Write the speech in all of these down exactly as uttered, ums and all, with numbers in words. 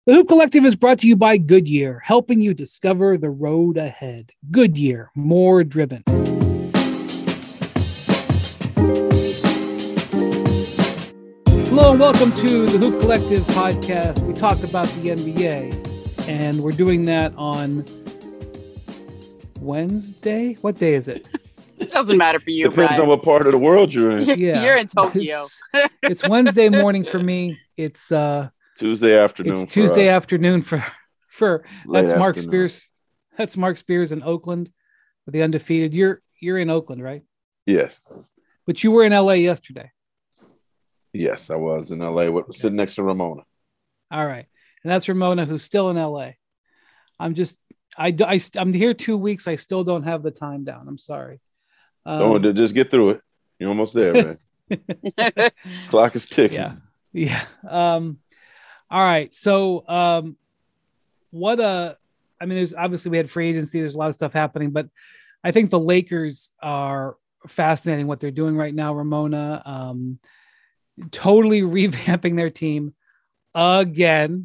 The Hoop Collective is brought to you by Goodyear, helping you discover the road ahead. Goodyear, more driven. Hello and welcome to the Hoop Collective podcast. We talk about the N B A, and we're doing that on Wednesday. What day is it? It doesn't matter for you. Depends Brian. on what part of the world you're in. You're, Yeah, you're in Tokyo. It's, it's Wednesday morning for me. It's uh, Tuesday afternoon. it's Tuesday us. afternoon for for Late that's Mark afternoon. Spears. That's Mark Spears in Oakland with the undefeated. You're you're in Oakland, right? Yes. But you were in L A yesterday. Yes, I was in L A. What, sitting next to Ramona. All right. And that's Ramona, who's still in L A. I'm just, I, I, I'm here two weeks. I still don't have the time down. I'm sorry. Um, Don't just get through it. You're almost there, man. Clock is ticking. yeah. Yeah. Um, all right. So um, what, uh, I mean, there's obviously we had free agency. There's a lot of stuff happening, but I think the Lakers are fascinating what they're doing right now. Ramona, um, totally revamping their team again.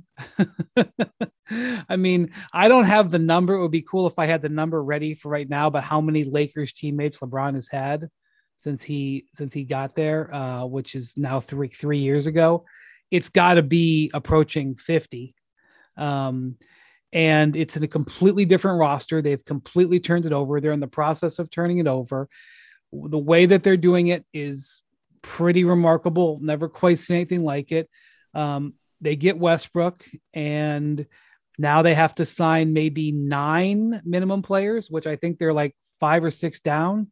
I mean, I don't have the number. It would be cool if I had the number ready for right now, but how many Lakers teammates LeBron has had since he since he got there, uh, which is now three three years ago. It's got to be approaching fifty. Um, and it's in a completely different roster. They've completely turned it over. They're in the process of turning it over. The way that they're doing it is pretty remarkable. Never quite seen anything like it. Um, they get Westbrook, and now they have to sign maybe nine minimum players, which I think they're like five or six down.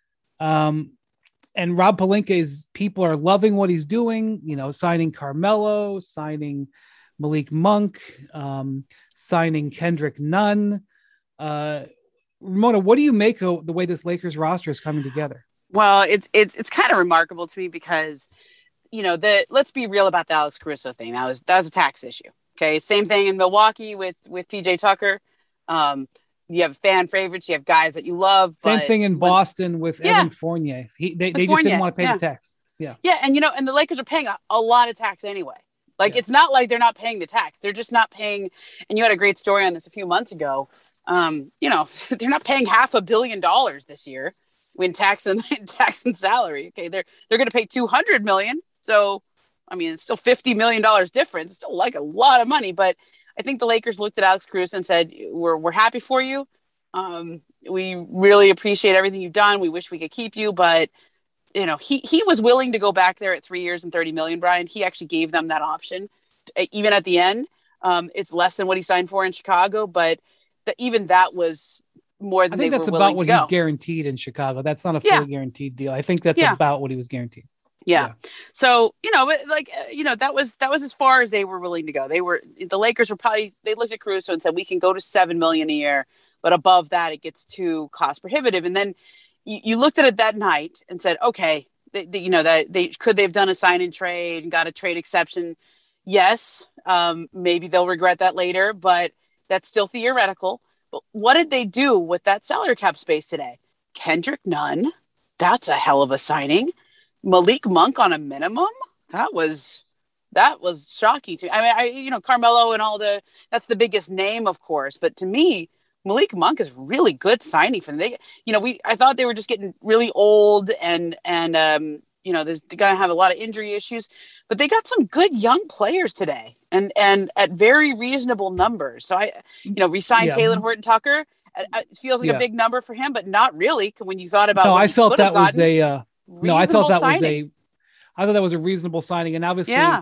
Um, and Rob Pelinka is, people are loving what he's doing, you know, signing Carmelo, signing Malik Monk, um, signing Kendrick Nunn. Uh, Ramona, what do you make of the way this Lakers roster is coming together? Well, it's it's it's kind of remarkable to me because, you know, the let's be real about the Alex Caruso thing. That was that was a tax issue. Okay, same thing in Milwaukee with with P J Tucker. Um, you have fan favorites, you have guys that you love. Same but thing in when, Boston with Yeah. Evan Fournier. He they, With they just Fournier, didn't want to pay yeah. the tax. Yeah, Yeah, and you know, and the Lakers are paying a, a lot of tax anyway. Like Yeah. it's not like they're not paying the tax; they're just not paying. And you had a great story on this a few months ago. Um, you know, they're not paying half a billion dollars this year when tax and tax and salary. Okay, they're they're going to pay two hundred million. So, I mean, it's still fifty million dollars difference. It's still like a lot of money. But I think the Lakers looked at Alex Caruso and said, "We're we're happy for you. Um, we really appreciate everything you've done. We wish we could keep you, but." You know, he he was willing to go back there at three years and thirty million, Brian. He actually gave them that option. Even at the end, um, it's less than what he signed for in Chicago, but the, even that was more I than think they that's were about willing what to he's go. guaranteed in Chicago. That's not a Yeah. full guaranteed deal. I think that's Yeah. about what he was guaranteed. Yeah. Yeah. So, you know, but like, uh, you know, that was, that was as far as they were willing to go. They were, the Lakers were probably, they looked at Caruso and said, we can go to seven million a year, but above that, it gets too cost prohibitive. And then you, you looked at it that night and said, okay, they, they, you know, that they, could they have done a sign and trade and got a trade exception? Yes. Um, maybe they'll regret that later, but that's still theoretical. But what did they do with that salary cap space today? Kendrick Nunn. That's a hell of a signing. Malik Monk on a minimum. That was that was shocking to me. I mean, I you know Carmelo and all the that's the biggest name, of course, but to me, Malik Monk is really good signing for them. They, you know, we I thought they were just getting really old and and um, you know they're going to have a lot of injury issues, but they got some good young players today and and at very reasonable numbers. So I, you know, re-signed Yeah. Taylor Horton Tucker. It feels like Yeah. a big number for him, but not really when you thought about. No, what I he felt could have that was gotten. a, uh, no, I Reasonable thought that was signing. a, I thought that was a reasonable signing. And obviously, Yeah.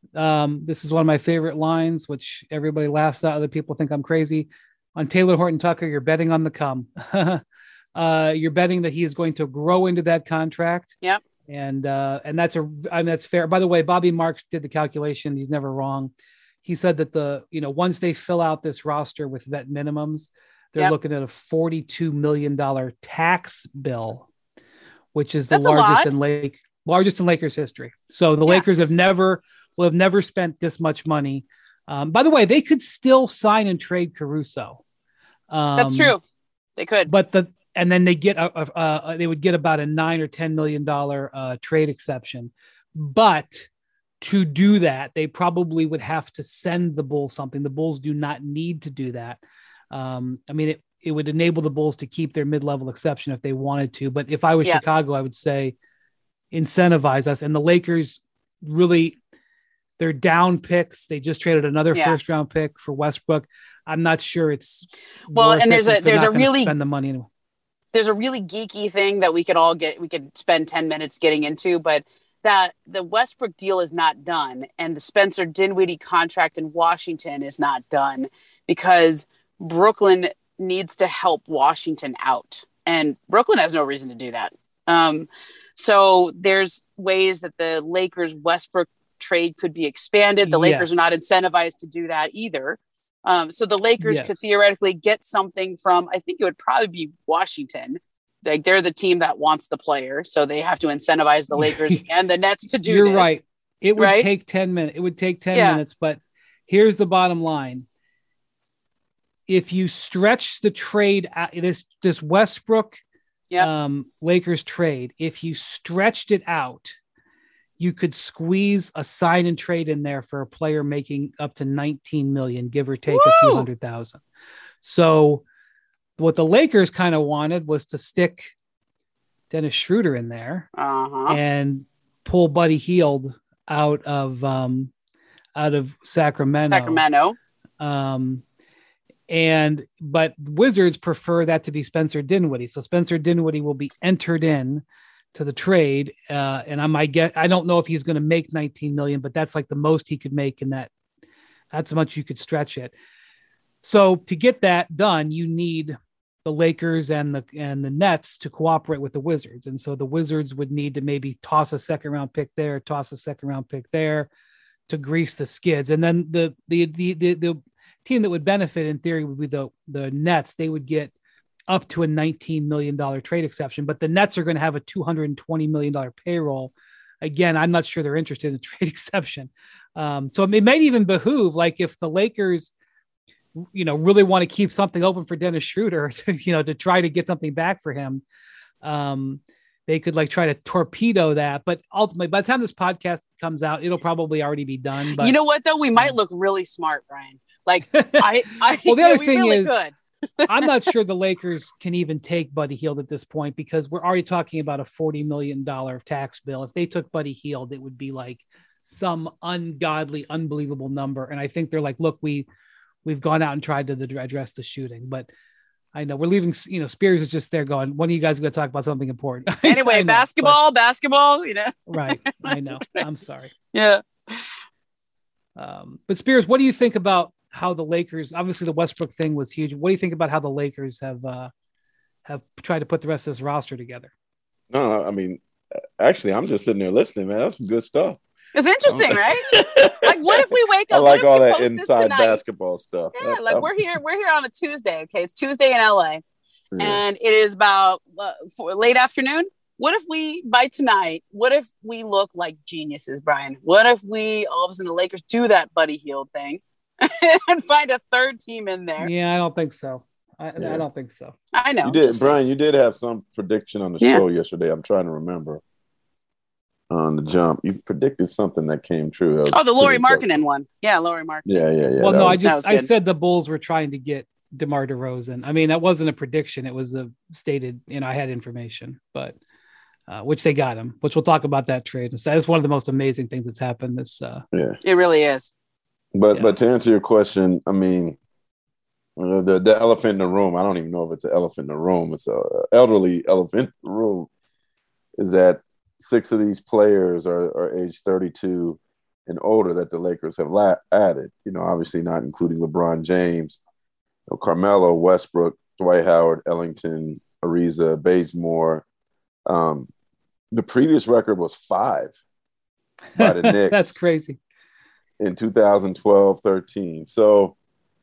um, this is one of my favorite lines, which everybody laughs at. Other people think I'm crazy. On Taylor Horton Tucker, you're betting on the come. uh, you're betting that he is going to grow into that contract. Yep. And uh, and that's a, I mean, that's fair. By the way, Bobby Marks did the calculation. He's never wrong. He said that the, you know, once they fill out this roster with vet minimums, they're Yep. looking at a forty-two million dollars tax bill, which is the That's a lot. largest in Lake largest in Lakers history. So the Yeah. Lakers have never will have never spent this much money. Um, by the way, they could still sign and trade Caruso. Um, That's true. They could. But the and then they get a, a, a they would get about a nine or ten million dollar uh, trade exception. But to do that, they probably would have to send the Bulls something. The Bulls do not need to do that. Um, I mean, it, it would enable the Bulls to keep their mid-level exception if they wanted to. But if I was Yeah. Chicago, I would say incentivize us. And the Lakers really, they're down picks. They just traded another Yeah. first round pick for Westbrook. I'm not sure it's Well, worth and it there's a since they're there's not a gonna really spend the money anyway. there's a really geeky thing that we could all get we could spend ten minutes getting into, but that the Westbrook deal is not done and the Spencer Dinwiddie contract in Washington is not done because Brooklyn needs to help Washington out, and Brooklyn has no reason to do that. Um, so there's ways that the Lakers Westbrook trade could be expanded. The Lakers Yes. are not incentivized to do that either. Um, so the Lakers Yes. could theoretically get something from, I think it would probably be Washington. Like they're the team that wants the player, so they have to incentivize the Lakers and the Nets to do You're this. right. It would right? take ten minutes. It would take ten Yeah. minutes, but here's the bottom line. If you stretch the trade, out- this, this Westbrook Yep. um, Lakers trade, if you stretched it out, you could squeeze a sign and trade in there for a player making up to nineteen million, give or take a few Woo! hundred thousand. So what the Lakers kind of wanted was to stick Dennis Schroeder in there Uh-huh. and pull Buddy Hield out of um, out of Sacramento. Sacramento. Um, and but Wizards prefer that to be Spencer Dinwiddie. So Spencer Dinwiddie will be entered in to the trade. Uh, and I might get, I don't know if he's going to make nineteen million, but that's like the most he could make in that. That's how much you could stretch it. So to get that done, you need the Lakers and the and the Nets to cooperate with the Wizards. And so the Wizards would need to maybe toss a second round pick there, toss a second round pick there to grease the skids. And then the the the the, the team that would benefit in theory would be the the Nets. They would get up to a nineteen million dollars trade exception, but the Nets are going to have a two hundred twenty million dollars payroll. Again, I'm not sure they're interested in a trade exception. Um, so it might even behoove, like if the Lakers, you know, really want to keep something open for Dennis Schroeder, to, you know, to try to get something back for him. Um, they could like try to torpedo that, but ultimately by the time this podcast comes out, it'll probably already be done. But you know what though? We might um, look really smart, Brian. Like I, I Well, the yeah, other we thing really is- could. I'm not sure the Lakers can even take Buddy Hield at this point because we're already talking about a forty million dollars tax bill. If they took Buddy Hield, it would be like some ungodly, unbelievable number. And I think they're like, look, we, we've gone out and tried to the, address the shooting, but I know we're leaving, you know, Spears is just there going, when are you guys going to talk about something important? I Anyway, know, basketball, basketball, you know. but- right. I know. I'm sorry. Yeah. Um, but Spears, what do you think about how the Lakers, obviously the Westbrook thing was huge. What do you think about how the Lakers have, uh, have tried to put the rest of this roster together? No, I mean, actually, I'm just sitting there listening, man. That's some good stuff. It's interesting, right? Like, what if we wake I up? like what if all we that post this inside tonight? basketball stuff. Yeah, That- like that- we're here, we're here on a Tuesday. Okay, it's Tuesday in L A, yeah. and it is about uh, for late afternoon. What if we by tonight? What if we look like geniuses, Brian? What if we all of a sudden the Lakers do that Buddy Hield thing and find a third team in there? Yeah, I don't think so. I, Yeah. I don't think so. I know. You did, just saying. Brian. You did have some prediction on the Yeah. show yesterday. I'm trying to remember on the jump. You predicted something that came true. That was Oh, the Laurie pretty close. Markkinen one. Yeah, Laurie Markkinen. Yeah, yeah, yeah. well, that no, I was- that just was I good. said the Bulls were trying to get DeMar DeRozan. I mean, that wasn't a prediction; it was a stated. You know, I had information, but uh, which they got him. Which we'll talk about that trade. That is one of the most amazing things that's happened. This, uh, yeah. It really is. But Yeah. but to answer your question, I mean, uh, the the elephant in the room. I don't even know if it's an elephant in the room. It's a elderly elephant in the room. Is that six of these players are, are age thirty-two and older that the Lakers have la- added. You know, obviously not including LeBron James, you know, Carmelo, Westbrook, Dwight Howard, Ellington, Ariza, Bazemore. Um, the previous record was five by the Knicks. that's crazy. In two thousand twelve thirteen. So,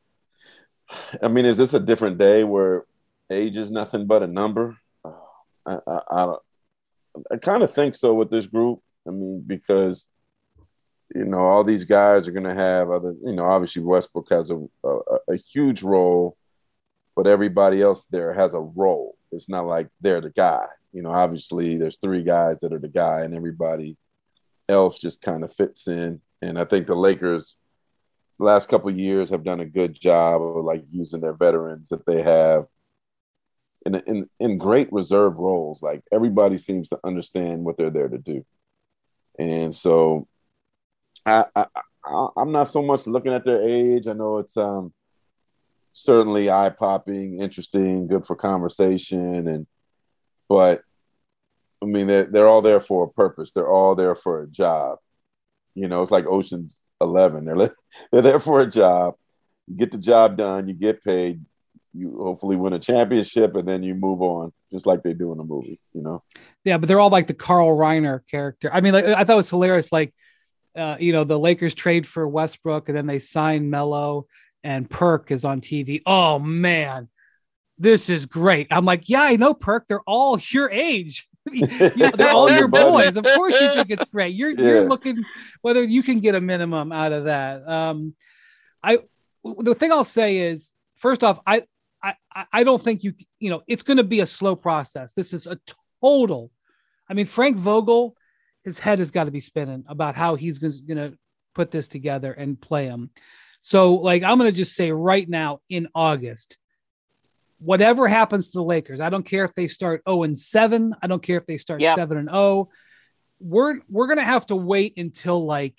I mean, is this a different day where age is nothing but a number? I, I, I, don't- I kind of think so with this group. I mean, because, you know, all these guys are going to have other, you know, obviously Westbrook has a, a, a huge role, but everybody else there has a role. It's not like they're the guy. You know, obviously there's three guys that are the guy and everybody else just kind of fits in. And I think the Lakers the last couple of years have done a good job of like using their veterans that they have in, in, in great reserve roles. Like everybody seems to understand what they're there to do. And so I, I, I I'm not so much looking at their age. I know it's um, certainly eye popping, interesting, good for conversation. And, but I mean, they're, they're all there for a purpose. They're all there for a job. You know, it's like Ocean's eleven. They're, they're there for a job. You get the job done, you get paid, you hopefully win a championship, and then you move on, just like they do in the movie, you know? Yeah, but they're all like the Carl Reiner character. I mean, like, I thought it was hilarious. Like, uh, you know, the Lakers trade for Westbrook, and then they sign Melo, and Perk is on T V. Oh, man, this is great. I'm like, yeah, I know, Perk. They're all your age. You know, they're all your boys. Of course you think it's great. You're yeah. you're looking whether you can get a minimum out of that. Um, I the thing I'll say is, first off, I I I don't think you you know it's going to be a slow process. This is a total. I mean, Frank Vogel, his head has got to be spinning about how he's going to put this together and play them. So, like, I'm going to just say right now in August, whatever happens to the Lakers, I don't care if they start oh and seven. I don't care if they start yep. seven and oh. We're we're gonna have to wait until like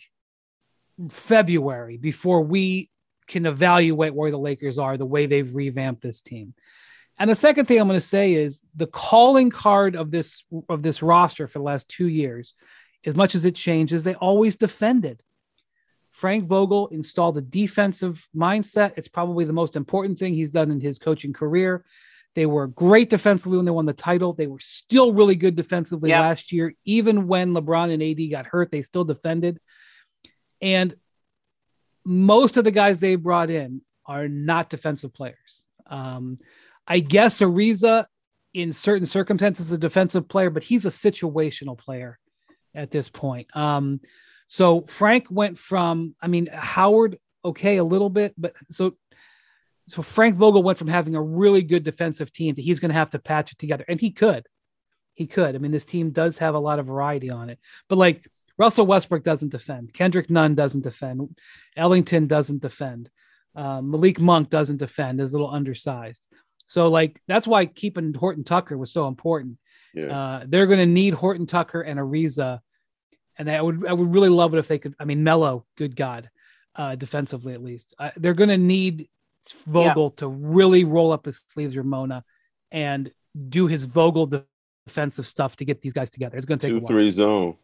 February before we can evaluate where the Lakers are, the way they've revamped this team. And the second thing I'm going to say is the calling card of this of this roster for the last two years, as much as it changes, they always defended. Frank Vogel installed a defensive mindset. It's probably the most important thing he's done in his coaching career. They were great defensively when they won the title. They were still really good defensively yep. last year. Even when LeBron and A D got hurt, they still defended. And most of the guys they brought in are not defensive players. Um, I guess Ariza, in certain circumstances, is a defensive player, but he's a situational player at this point. Um, So Frank went from, I mean, Howard, okay, a little bit, but so, so Frank Vogel went from having a really good defensive team to he's going to have to patch it together. And he could, he could. I mean, this team does have a lot of variety on it, but like Russell Westbrook doesn't defend. Kendrick Nunn doesn't defend. Ellington doesn't defend. Um, Malik Monk doesn't defend, is a little undersized. So like, that's why keeping Horton Tucker was so important. Yeah. Uh, they're going to need Horton Tucker and Ariza. And I would, I would really love it if they could. I mean, Melo, good God, uh, defensively at least. Uh, they're going to need Vogel yeah. to really roll up his sleeves, Ramona, and do his Vogel de- defensive stuff to get these guys together. It's going to take two, a while. three zone.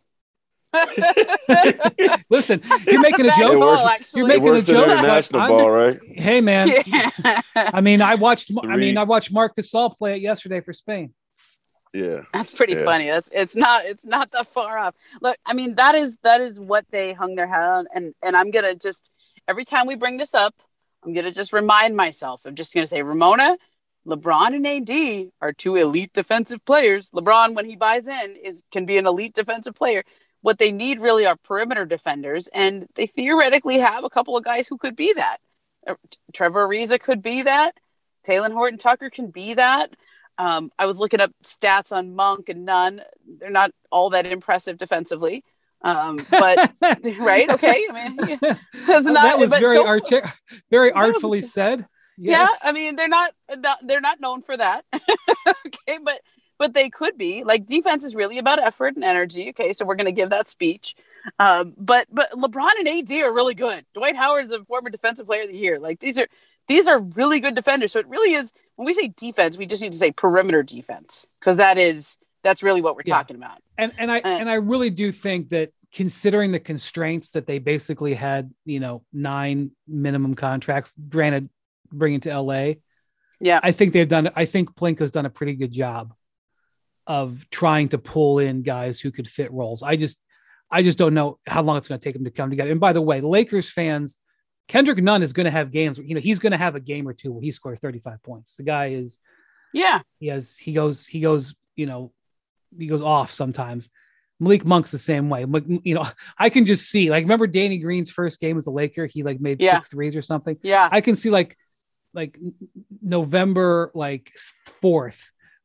Listen, you're making a joke. Ball, you're making a joke. International ball, right? Hey, man. Yeah. I mean, I watched. Three. I mean, I watched Marc Gasol play it yesterday for Spain. Yeah, that's pretty yeah. funny. That's it's not it's not that far off. Look, I mean, that is that is what they hung their hat on, and and I'm gonna just every time we bring this up, I'm gonna just remind myself. I'm just gonna say, Ramona, LeBron and A D are two elite defensive players. LeBron, when he buys in, is can be an elite defensive player. What they need really are perimeter defenders, and they theoretically have a couple of guys who could be that. Trevor Ariza could be that. Talen Horton Tucker can be that. Um, I was looking up stats on Monk and Nunn. They're not all that impressive defensively. Um, but right. Okay. I mean, yeah, that's not, that was very, so, arch- very artfully was, said. Yes. Yeah. I mean, they're not, they're not known for that. Okay. But, but they could be. Like, defense is really about effort and energy. Okay. So we're going to give that speech. Um, but, but LeBron and A D are really good. Dwight Howard's a former defensive player of the year. Like, these are, these are really good defenders. So it really is, when we say defense, we just need to say perimeter defense, because that is, that's really what we're yeah. talking about. And and I uh, and I really do think that, considering the constraints that they basically had, you know, nine minimum contracts, granted, bringing to L A. Yeah, I think they've done. I think Pelinka's done a pretty good job of trying to pull in guys who could fit roles. I just, I just don't know how long it's going to take them to come together. And by the way, Lakers fans, Kendrick Nunn is going to have games. You know, he's going to have a game or two where he scores thirty-five points. The guy is, yeah, he has, he goes, he goes, you know, he goes off sometimes. Malik Monk's the same way. You know, I can just see, like, remember Danny Green's first game as a Laker? He like made yeah. six threes or something. Yeah. I can see like, like November, like fourth,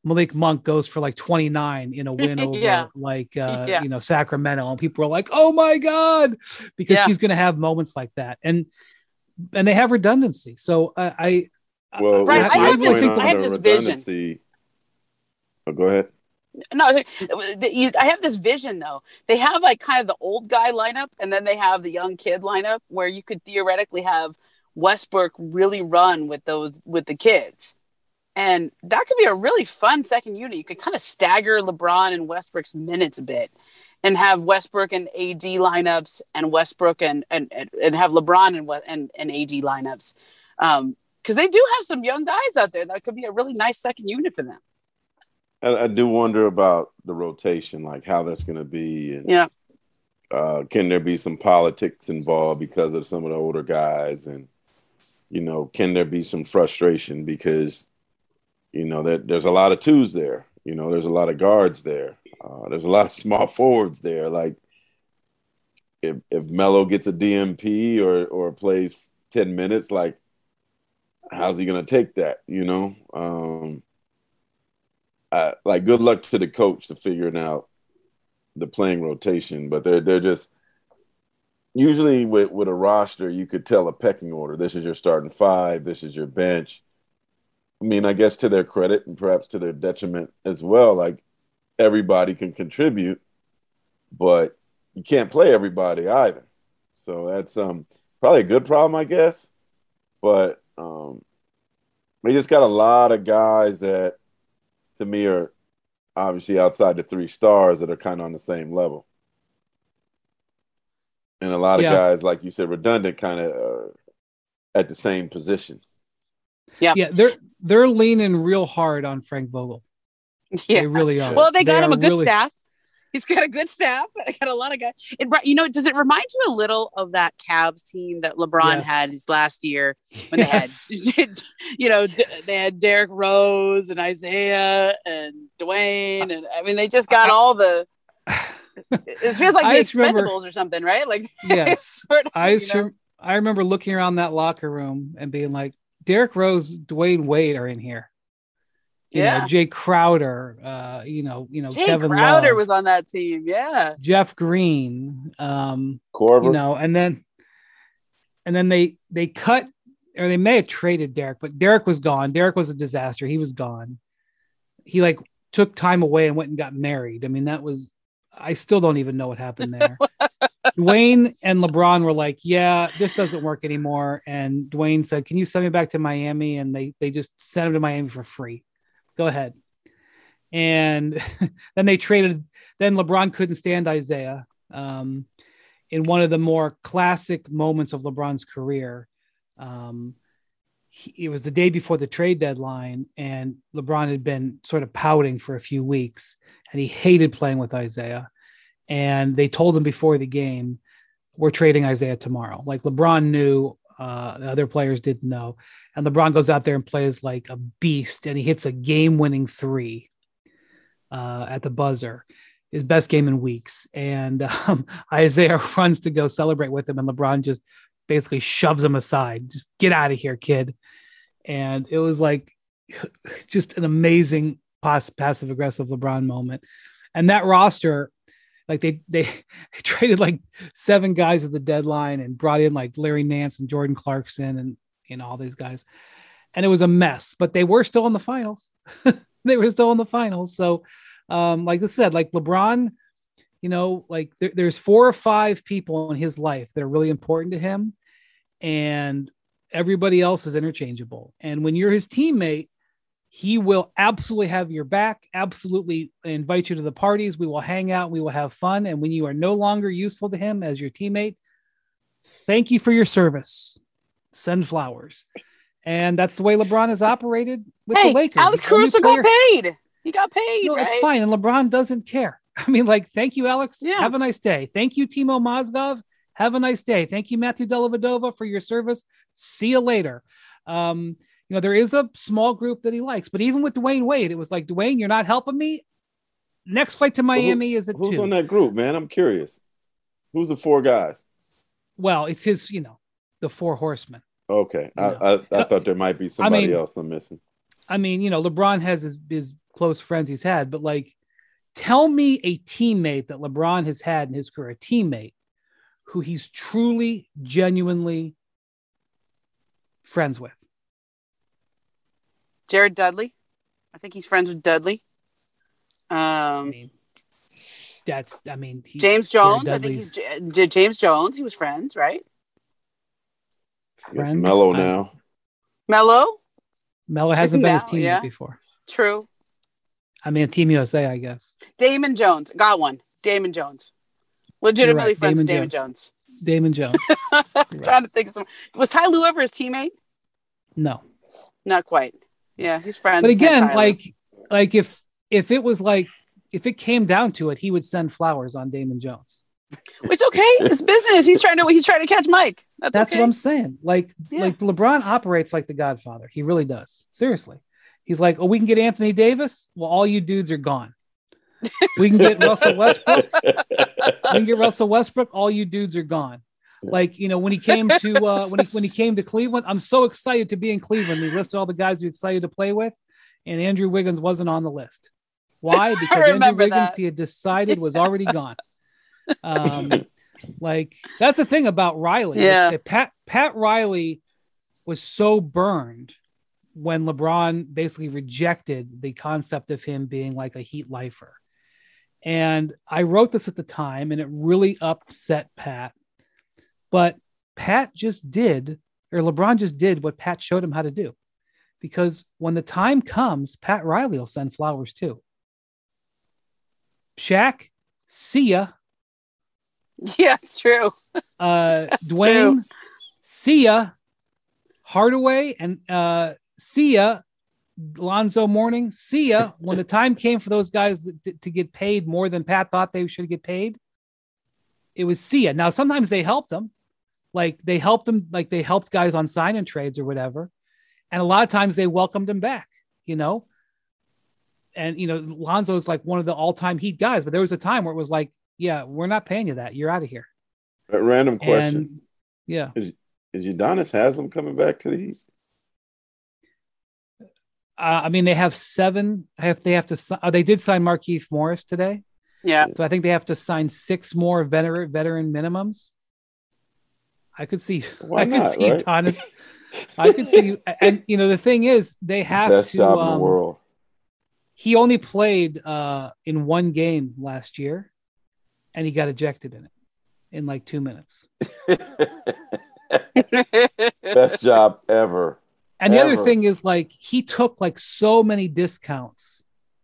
Malik Monk goes for like twenty-nine in a win over Yeah. like uh, Yeah. you know, Sacramento, and people are like, "Oh my god," because Yeah. he's going to have moments like that, and and they have redundancy. So uh, I, Well, Right, with I your have this- point on I have the this vision. redundancy- Oh, go ahead. No, the- you- I have this vision though. They have like kind of the old guy lineup, and then they have the young kid lineup, where you could theoretically have Westbrook really run with those with the kids, and that could be a really fun second unit. You could kind of stagger LeBron and Westbrook's minutes a bit, and have Westbrook and A D lineups, and Westbrook and and and have LeBron and and, and A D lineups, um, because they do have some young guys out there that could be a really nice second unit for them. I, I do wonder about the rotation, like how that's going to be. And, Yeah. uh, can there be some politics involved because of some of the older guys? And, you know, can there be some frustration because, you know, that there's a lot of twos there. You know, there's a lot of guards there. Uh, there's a lot of small forwards there. Like if if Melo gets a D M P or or plays ten minutes, like how's he going to take that? You know, um, I, like good luck to the coach to figuring out the playing rotation, but they're they're just usually with with a roster you could tell a pecking order. This is your starting five. This is your bench. I mean, I guess to their credit and perhaps to their detriment as well. Like everybody can contribute, but you can't play everybody either. So that's um probably a good problem, I guess. But um, they just got a lot of guys that, to me, are obviously outside the three stars that are kind of on the same level. And a lot of Yeah. guys, like you said, redundant, kind of uh, at the same position. Yeah. yeah, they're they're leaning real hard on Frank Vogel. Yeah. They really are. Well, they got They him are a good really- staff. He's got a good staff. They got a lot of guys. It, you know, does it remind you a little of that Cavs team that LeBron Yes. had his last year when Yes. they had, you know, d- they had Derrick Rose and Isaiah and Dwayne, and I mean, they just got all the. It feels like I the just remember- Expendables or something, right? Like, Yes. it's sort of, I you just know, rem- I remember looking around that locker room and being like, Derrick Rose, Dwayne Wade are in here. You Yeah. know, Jay Crowder, uh, you know, you know, Jay Kevin Crowder Love, was on that team. Yeah. Jeff Green, um, Corver, you know, and then and then they they cut, or they may have traded Derek, but Derek was gone. Derek was a disaster. He was gone. He like took time away and went and got married. I mean, that was, I still don't even know what happened there. Dwayne and LeBron were like, yeah, this doesn't work anymore. And Dwayne said, can you send me back to Miami? And they they just sent him to Miami for free. Go ahead. And then they traded, then LeBron couldn't stand Isaiah. Um, in one of the more classic moments of LeBron's career, um, he, it was the day before the trade deadline, and LeBron had been sort of pouting for a few weeks, and he hated playing with Isaiah. And they told him before the game, we're trading Isaiah tomorrow. Like LeBron knew, uh, the other players didn't know. And LeBron goes out there and plays like a beast, and he hits a game-winning three uh, at the buzzer, his best game in weeks. And um, Isaiah runs to go celebrate with him, and LeBron just basically shoves him aside. Just get out of here, kid. And it was like just an amazing pass- passive-aggressive LeBron moment. And that roster, like they, they they traded like seven guys at the deadline and brought in like Larry Nance and Jordan Clarkson and, you know, all these guys. And it was a mess, but they were still in the finals. They were still in the finals. So um, like I said, like LeBron, you know, like there, there's four or five people in his life that are really important to him, and everybody else is interchangeable. And when you're his teammate, he will absolutely have your back, absolutely invite you to the parties. We will hang out. We will have fun. And when you are no longer useful to him as your teammate, thank you for your service. Send flowers. And that's the way LeBron has operated with Hey, the Lakers. Alex The only Caruso player- got paid. He got paid. No, right? it's fine. And LeBron doesn't care. I mean, like, thank you, Alex. Yeah. Have a nice day. Thank you, Timo Mozgov. Have a nice day. Thank you, Matthew Dellavedova, for your service. See you later. Um, you know, there is a small group that he likes, but even with Dwayne Wade, it was like, Dwayne, you're not helping me. Next flight to Miami is a Who's two. on that group, man? I'm curious. Who's the four guys? Well, it's his, you know, the four horsemen. Okay, Yeah. I, I I thought there might be somebody mean- else I'm missing. I mean, you know, LeBron has his, his close friends he's had, but like, tell me a teammate that LeBron has had in his career, a teammate who he's truly, genuinely friends with. Jared Dudley. I think he's friends with Dudley. Um, I mean, that's, I mean, he, James Jones. I think he's J- James Jones. He was friends, right? It's Melo now. Melo? Melo hasn't been now, his teammate yeah. before. True. I mean, Team U S A, I guess. Damon Jones. Got one. Damon Jones. Legitimately right. friends Damon with Damon Jones. Jones. Damon Jones. I'm trying to think of some. Was Ty Lue ever his teammate? No. Not quite. Yeah, he's friends. But again, with like, like if if it was like, if it came down to it, he would send flowers on Damon Jones. It's okay. It's business. He's trying to he's trying to catch Mike. That's, That's okay. what I'm saying. Like, Yeah. like LeBron operates like the Godfather. He really does. Seriously. He's like, oh, we can get Anthony Davis. Well, all you dudes are gone. We can get Russell Westbrook. We can get Russell Westbrook. All you dudes are gone. Like, you know, when he came to uh, when he when he came to Cleveland, I'm so excited to be in Cleveland. He listed all the guys he was excited to play with, and Andrew Wiggins wasn't on the list. Why? Because Andrew Wiggins, that. he had decided, was already gone. Um, like that's the thing about Riley. Yeah. Like, Pat Pat Riley was so burned when LeBron basically rejected the concept of him being like a Heat lifer. And I wrote this at the time, and it really upset Pat. But Pat just did, or LeBron just did what Pat showed him how to do. Because when the time comes, Pat Riley will send flowers too. Shaq, see ya. Yeah, it's true. Uh, Dwayne, true. see ya. Hardaway and uh, see ya. Lonzo Mourning, see ya. When the time came for those guys to, to get paid more than Pat thought they should get paid, it was see ya. Now, sometimes they helped them. Like they helped them, like they helped guys on sign and trades or whatever. And a lot of times they welcomed him back, you know? And, you know, Lonzo's like one of the all-time Heat guys, but there was a time where it was like, yeah, we're not paying you that. You're out of here. A random question. And, yeah. Is, is Udonis Haslem coming back to the Heat? Uh, I mean, they have seven. Have they have to? Oh, they did sign Markieff Morris today. Yeah. So I think they have to sign six more veteran veteran minimums. I could see. Why I could not, see right? Udonis. I could see, and you know, the thing is, they have Best to. job in Um, the world. he only played uh, in one game last year, and he got ejected in it in like two minutes. Best job ever. And the Ever. other thing is, like, he took like so many discounts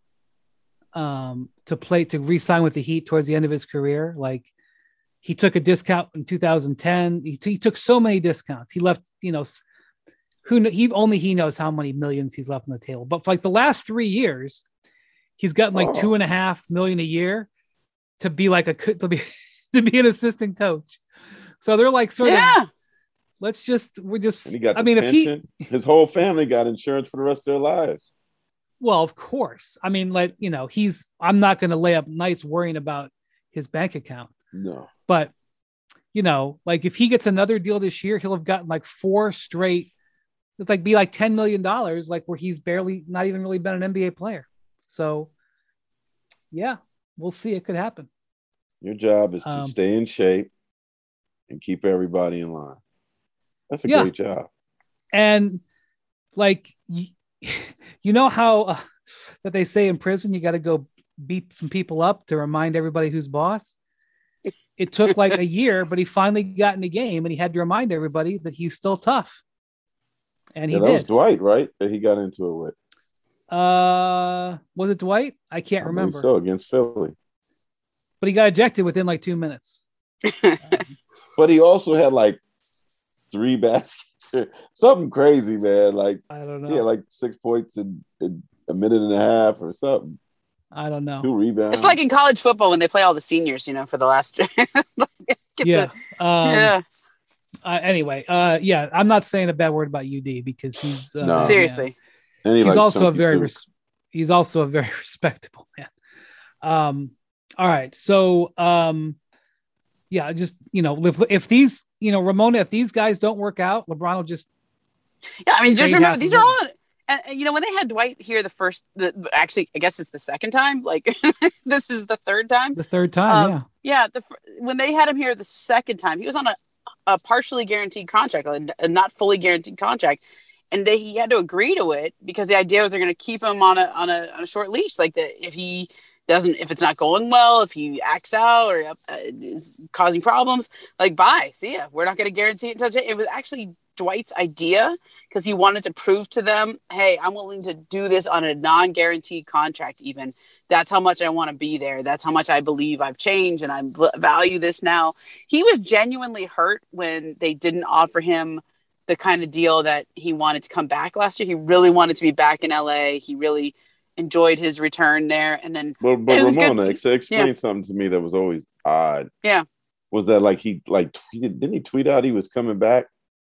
um, to play to re-sign with the Heat towards the end of his career. Like, he took a discount in two thousand ten. He, t- he took so many discounts. He left, you know, who kn- he only he knows how many millions he's left on the table. But for like the last three years, he's gotten like Oh. two and a half million a year to be like a co- to be to be an assistant coach. So they're like sort Yeah. of. Let's just, we're just, And he got the I mean, pension. if he, His whole family got insurance for the rest of their lives. well, of course. I mean, like, you know, he's, I'm not going to lay up nights worrying about his bank account, No. but, you know, like if he gets another deal this year, he'll have gotten like four straight, it's like be like ten million dollars, like where he's barely, not even really been an N B A player. So yeah, we'll see. It could happen. Your job is to Um, stay in shape and keep everybody in line. That's a Yeah. great job. And like, you, you know how uh, that they say in prison, you got to go beat some people up to remind everybody who's boss. It took like a year, but he finally got in the game and he had to remind everybody that he's still tough. And he Yeah, that was did. Dwight, right? That he got into it with. Uh, was it Dwight? I can't I believe remember. So against Philly. But he got ejected within like two minutes. Um, But he also had like three baskets or something crazy, man. Like I don't know. he had like six points in, in a minute and a half or something. I don't know. Two rebounds. It's like in college football when they play all the seniors, you know, for the last. Get Yeah. the- Um, yeah. Uh, anyway, uh, yeah, I'm not saying a bad word about U D because he's uh, No. yeah. Seriously. And he he's liked also a chunky very soup. res- he's also a very respectable man. Um, all right, so um, yeah, just you know, if if these you know Ramona, if these guys don't work out, LeBron will just Yeah, I mean, just Trade remember half these of are it. all And, and you know, when they had Dwight here the first, the, actually, I guess it's the second time. Like this is the third time. The third time, um, yeah. Yeah. The when they had him here the second time, he was on a, a partially guaranteed contract, a, a not fully guaranteed contract, and they, he had to agree to it because the idea was they're going to keep him on a on a on a short leash. Like that, if he doesn't, if it's not going well, if he acts out or uh, is causing problems, like bye, see ya. We're not going to guarantee it until it was actually Dwight's idea because he wanted to prove to them, hey, I'm willing to do this on a non-guaranteed contract. Even that's how much I want to be there. That's how much I believe I've changed and I value this now. He was genuinely hurt when they didn't offer him the kind of deal that he wanted to come back last year. He really wanted to be back in L A. He really enjoyed his return there. And then, but, but Ramona, ex- explain yeah. something to me that was always odd. Yeah. Was that like he like tweeted? Didn't he tweet out he was coming back?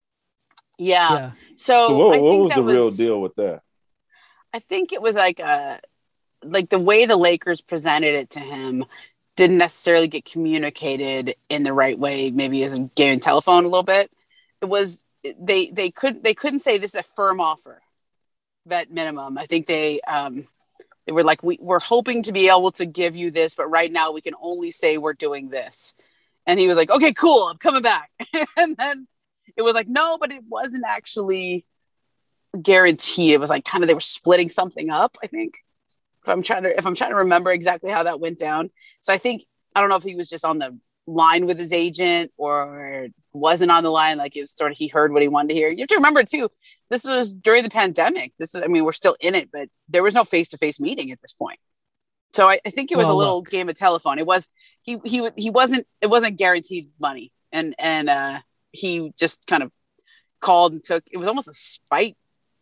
Yeah. yeah. So, so what, I what think was that the real was, deal with that? I think it was like a, like the way the Lakers presented it to him didn't necessarily get communicated in the right way. Maybe as a game and telephone a little bit. It was, they, they couldn't, they couldn't say this is a firm offer, vet minimum. I think they, um, they were like, we, we're hoping to be able to give you this, but right now we can only say we're doing this. And he was like, okay, cool. I'm coming back. And then it was like, no, but it wasn't actually guaranteed. It was like kind of, they were splitting something up, I think. If I'm trying to, if I'm trying to remember exactly how that went down. So I think, I don't know if he was just on the line with his agent or wasn't on the line. Like it was sort of, he heard what he wanted to hear. You have to remember too, this was during the pandemic. This was, I mean, we're still in it, but there was no face-to-face meeting at this point. So I, I think it was well, a little look. game of telephone. It was, he, he, he wasn't, it wasn't guaranteed money. And, and, uh, he just kind of called and took, it was almost a spite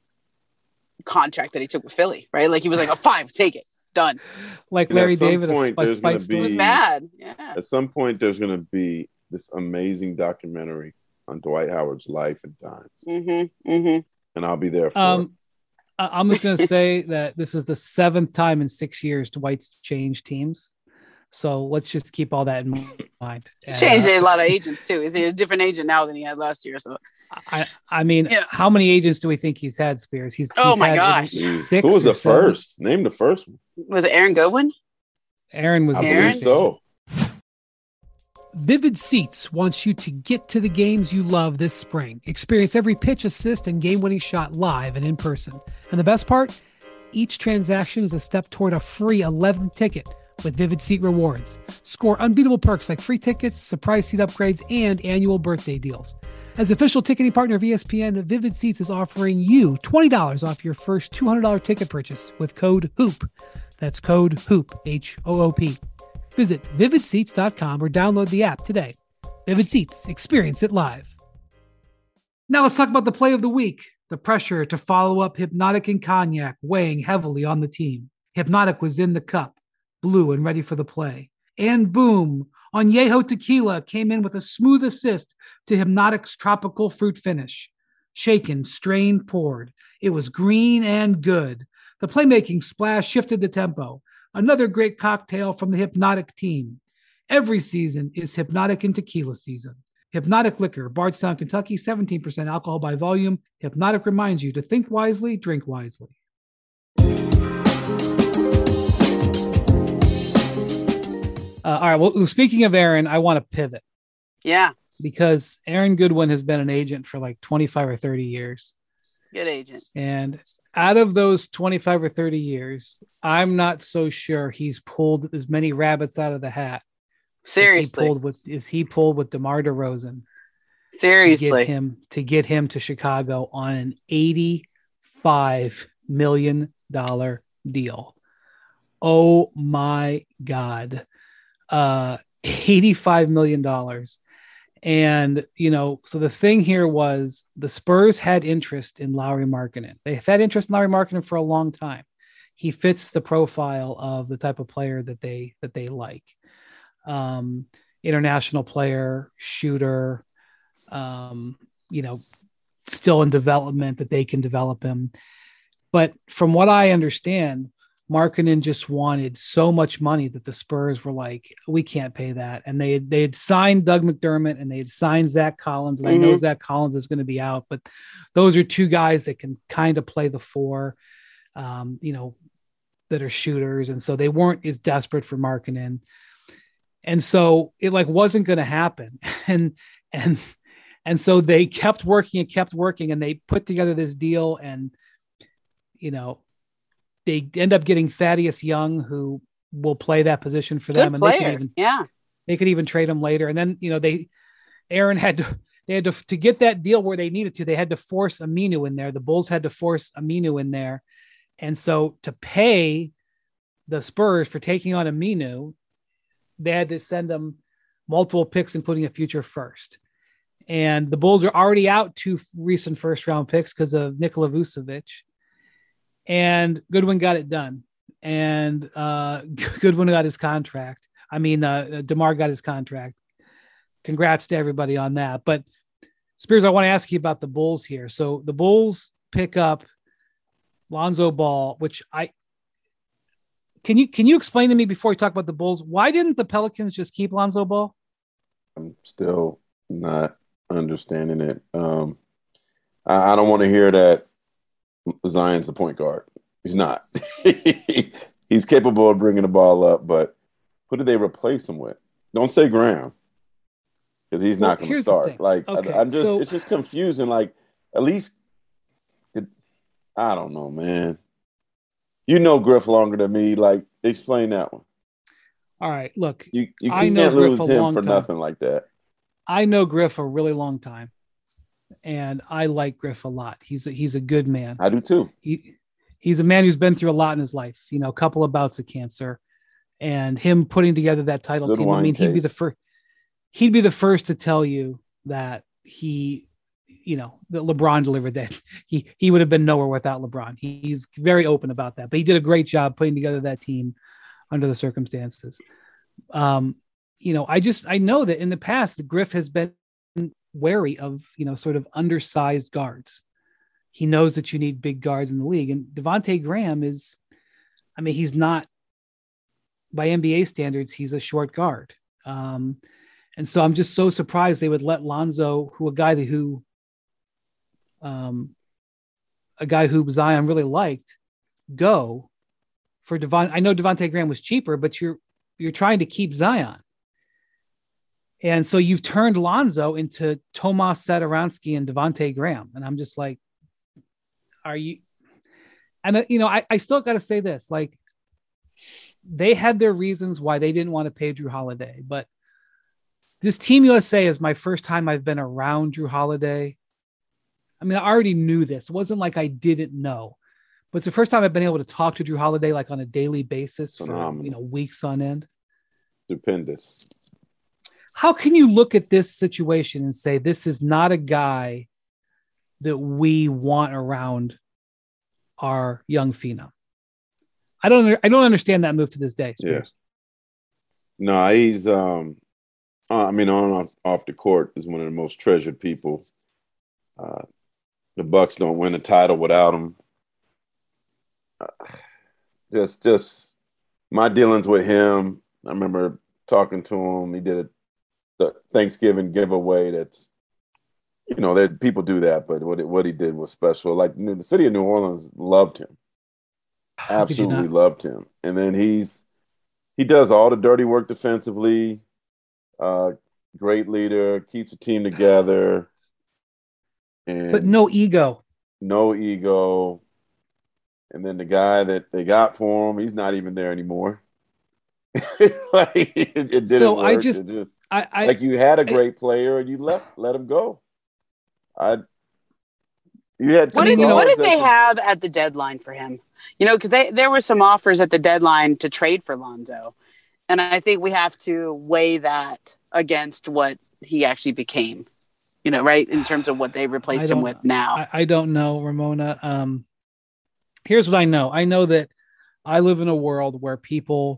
contract that he took with Philly, right? Like he was like, oh, fine, take it. Done. Like And Larry at some David, point, a, a there's spite gonna be- He was mad. Yeah. At some point, there's going to be this amazing documentary on Dwight Howard's life and times, Mm-hmm. Mm-hmm. and I'll be there for it. Um, I- I'm just going to say that this is the seventh time in six years Dwight's changed teams. So let's just keep all that in mind. He's And, changed uh, a lot of agents too. Is he a different agent now than he had last year? So I, I mean, Yeah. how many agents do we think he's had, Spears? He's, Oh he's my had gosh. six. Who was or the seven. first? Name the first one. was it Aaron Goodwin? Aaron was I the Aaron? believe first so. Vivid Seats wants you to get to the games you love this spring. Experience every pitch, assist, and game-winning shot live and in person. And the best part? Each transaction is a step toward a free eleventh ticket with Vivid Seat Rewards. Score unbeatable perks like free tickets, surprise seat upgrades, and annual birthday deals. As official ticketing partner of E S P N, Vivid Seats is offering you twenty dollars off your first two hundred dollars ticket purchase with code HOOP. That's code HOOP, H O O P. Visit vivid seats dot com or download the app today. Vivid Seats, experience it live. Now let's talk about the play of the week. The pressure to follow up Hypnotic and Cognac weighing heavily on the team. Hypnotic was in the cup, blue and ready for the play. And boom, Añejo Tequila came in with a smooth assist to Hypnotic's tropical fruit finish. Shaken, strained, poured. It was green and good. The playmaking splash shifted the tempo. Another great cocktail from the Hypnotic team. Every season is Hypnotic and Tequila season. Hypnotic Liquor, Bardstown, Kentucky, seventeen percent alcohol by volume. Hypnotic reminds you to think wisely, drink wisely. Uh, all right. Well, speaking of Aaron, I want to pivot Yeah. because Aaron Goodwin has been an agent for like twenty-five or thirty years. Good agent. And out of those twenty-five or thirty years, I'm not so sure he's pulled as many rabbits out of the hat. Seriously. As he pulled with, is he pulled with DeMar DeRozan to Seriously. get him to get him to Chicago on an eighty-five million dollars deal. Oh my God. Uh, eighty-five million dollars. And, you know, so the thing here was the Spurs had interest in Lauri Markkanen. They've had interest in Lauri Markkanen for a long time. He fits the profile of the type of player that they, that they like. Um, international player, shooter, um, you know, still in development that they can develop him. But from what I understand, Markkanen just wanted so much money that the Spurs were like, we can't pay that. And they had, they had signed Doug McDermott and they had signed Zach Collins. And mm-hmm. I know Zach Collins is going to be out, but those are two guys that can kind of play the four, um, you know, that are shooters. And so they weren't as desperate for Markkanen. And so it like wasn't going to happen. And, and, and so they kept working and kept working and they put together this deal and, you know, they end up getting Thaddeus Young, who will play that position for them. Good and player. they could even, yeah, they could even trade him later. And then, you know, they, Aaron had to, they had to, to get that deal where they needed to, they had to force Aminu in there. The Bulls had to force Aminu in there. And so to pay the Spurs for taking on Aminu, they had to send them multiple picks, including a future first. And the Bulls are already out two recent first round picks because of Nikola Vucevic. And Goodwin got it done. And uh, Goodwin got his contract. I mean, uh, DeMar got his contract. Congrats to everybody on that. But Spears, I want to ask you about the Bulls here. So the Bulls pick up Lonzo Ball, which I can you can you explain to me before we talk about the Bulls, why didn't the Pelicans just keep Lonzo Ball? I'm still not understanding it. Um, I, I don't want to hear that Zion's the point guard. He's not. He's capable of bringing the ball up, but who did they replace him with? Don't say Graham, because he's well, not going to start. Like okay, I, I'm just, so, it's just confusing. Like at least, it, I don't know, man. You know Griff longer than me. Like explain that one. All right, look, you you I can't know lose Griff him for time. nothing like that. I know Griff a really long time. And I like Griff a lot. He's a, he's a good man. I do too. He he's a man who's been through a lot in his life. You know, a couple of bouts of cancer, and him putting together that title good team. I mean, taste. he'd be the first. He'd be the first to tell you that he, you know, that LeBron delivered that. He he would have been nowhere without LeBron. He's very open about that. But he did a great job putting together that team under the circumstances. Um, you know, I just I know that in the past, Griff has been wary of, you know, sort of undersized guards. He knows that you need big guards in the league. And Devontae Graham is, I mean, he's not, by N B A standards, he's a short guard. Um, and so I'm just so surprised they would let Lonzo, who a guy that, who, um, a guy who Zion really liked, go for Devon. I know Devontae Graham was cheaper, but you're, you're trying to keep Zion. And so you've turned Lonzo into Tomas Satoransky and Devontae Graham. And I'm just like, are you, and uh, you know, I, I still got to say this, like they had their reasons why they didn't want to pay Drew Holiday, but this Team U S A is my first time I've been around Drew Holiday. I mean, I already knew this. It wasn't like I didn't know, but it's the first time I've been able to talk to Drew Holiday, like on a daily basis for, Phenomenal. you know, weeks on end. Stupendous. How can you look at this situation and say, this is not a guy that we want around our young phenom? I don't, I don't understand that move to this day. Yes. Yeah. No, he's, um, I mean, on off, off the court is one of the most treasured people. Uh, the Bucks don't win a title without him. Uh, just, just my dealings with him. I remember talking to him. He did a the Thanksgiving giveaway. That's, you know, that people do that, but what it, what he did was special. Like the city of New Orleans loved him, absolutely loved him. And then he's he does all the dirty work defensively. Uh, great leader, keeps the team together, and but no ego, no ego. And then the guy that they got for him, he's not even there anymore. Like, it, it didn't so work. I just, it just I, I like you had a great I, player and you left, let him go. I, you had. What did, what did they have at the deadline for him? You know, because they there were some offers at the deadline to trade for Lonzo, and I think we have to weigh that against what he actually became. You know, right in terms of what they replaced him with now. I, I don't know, Ramona. Um, here's what I know. I know that I live in a world where people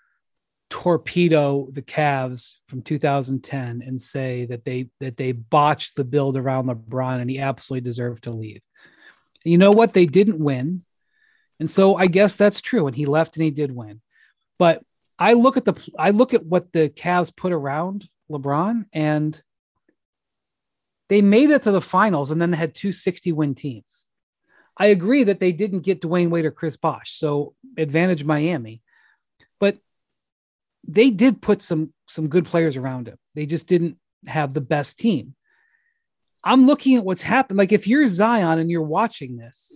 torpedo the Cavs from two thousand ten and say that they that they botched the build around LeBron and he absolutely deserved to leave. You know what? They didn't win. And so I guess that's true. And he left and he did win. But I look at the I look at what the Cavs put around LeBron, and they made it to the finals and then they had two sixty-win teams. I agree that they didn't get Dwayne Wade or Chris Bosh, so advantage Miami. But they did put some some good players around him. They just didn't have the best team. I'm looking at what's happened. Like if you're Zion and you're watching this,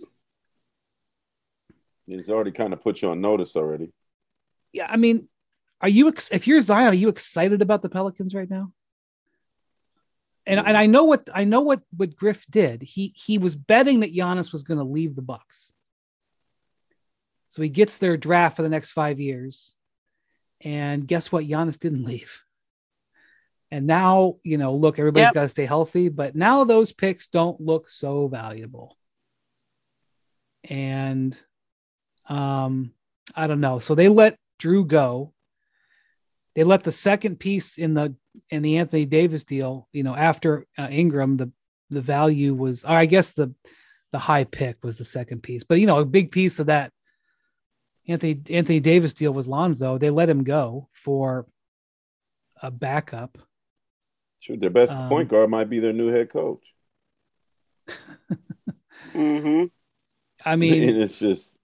it's already kind of put you on notice already. Yeah, I mean, are you ex- if you're Zion, are you excited about the Pelicans right now? And, and I know what I know what, what Griff did. He he was betting that Giannis was going to leave the Bucks. So he gets their draft for the next five years. And guess what? Giannis didn't leave. And now, you know, look, everybody's Yep. got to stay healthy, but now those picks don't look so valuable. And um, I don't know. So they let Drew go. They let the second piece in the in the Anthony Davis deal, you know, after uh, Ingram, the the value was, or I guess the the high pick was the second piece, but you know, a big piece of that Anthony Anthony Davis deal was Lonzo. They let him go for a backup. Sure, their best Um, point guard might be their new head coach. Mm-hmm. I mean, and it's just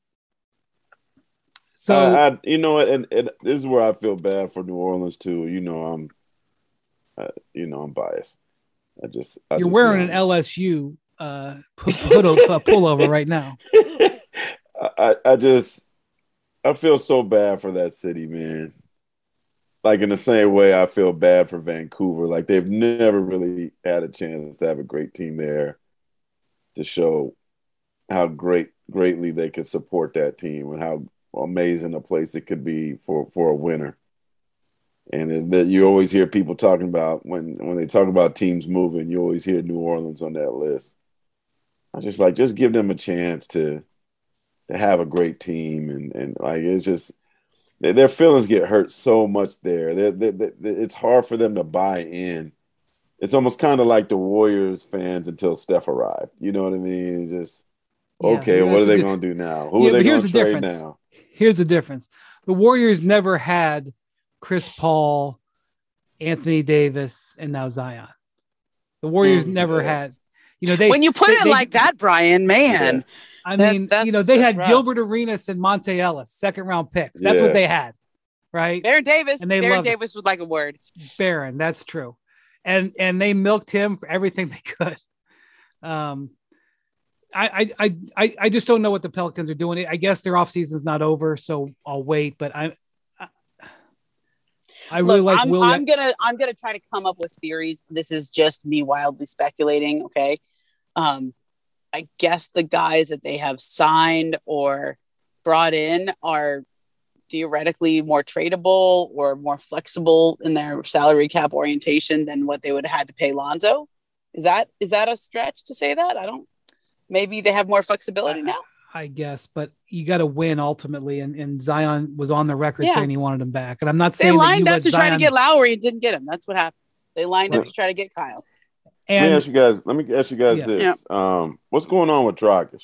so I, I you know what, and, and this is where I feel bad for New Orleans too. You know, I'm, uh, you know, I'm biased. I just I you're just wearing be an honest. L S U uh, put, put a, a pullover right now. I, I just I feel so bad for that city, man. Like in the same way I feel bad for Vancouver. Like they've never really had a chance to have a great team there to show how great greatly they could support that team and how amazing a place it could be for, for a winner. And that you always hear people talking about when when they talk about teams moving, you always hear New Orleans on that list. I just like just give them a chance to to have a great team and and like it's just their feelings get hurt so much there. They're, they're, they're, it's hard for them to buy in. It's almost kind of like the Warriors fans until Steph arrived. You know what I mean? It's just Yeah, okay. yeah, What are that's a they good- going to do now? Who Yeah, are they but going here's to the trade difference. now? Here's the difference. The Warriors never had Chris Paul, Anthony Davis, and now Zion. The Warriors Mm, never yeah. had, you know, they When you put they- it they- like that, Brian, man, I That's- mean, that's- you know, they that's had rough. Gilbert Arenas and Monte Ellis, second round picks. That's Yeah. what they had, right? Baron Davis, And they Baron loved it. Davis would like a word. Barron, that's true. And and they milked him for everything they could. Um, I I I I I just don't know what the Pelicans are doing. I guess their offseason is not over, so I'll wait. But I I, I really Look, like I'm, Willie. I'm gonna I'm gonna try to come up with theories. This is just me wildly speculating. Okay, um, I guess the guys that they have signed or brought in are theoretically more tradable or more flexible in their salary cap orientation than what they would have had to pay Lonzo. Is that is that a stretch to say that? I don't. Maybe they have more flexibility now. I guess, but you got to win ultimately. And, and Zion was on the record Yeah. saying he wanted him back. And I'm not They saying that lined you up let to try to Zion- get Lowry and didn't get him. That's what happened. They lined up Right. to try to get Kyle. Let me and ask you guys. Let me ask you guys Yeah. this. Um, what's going on with Dragic?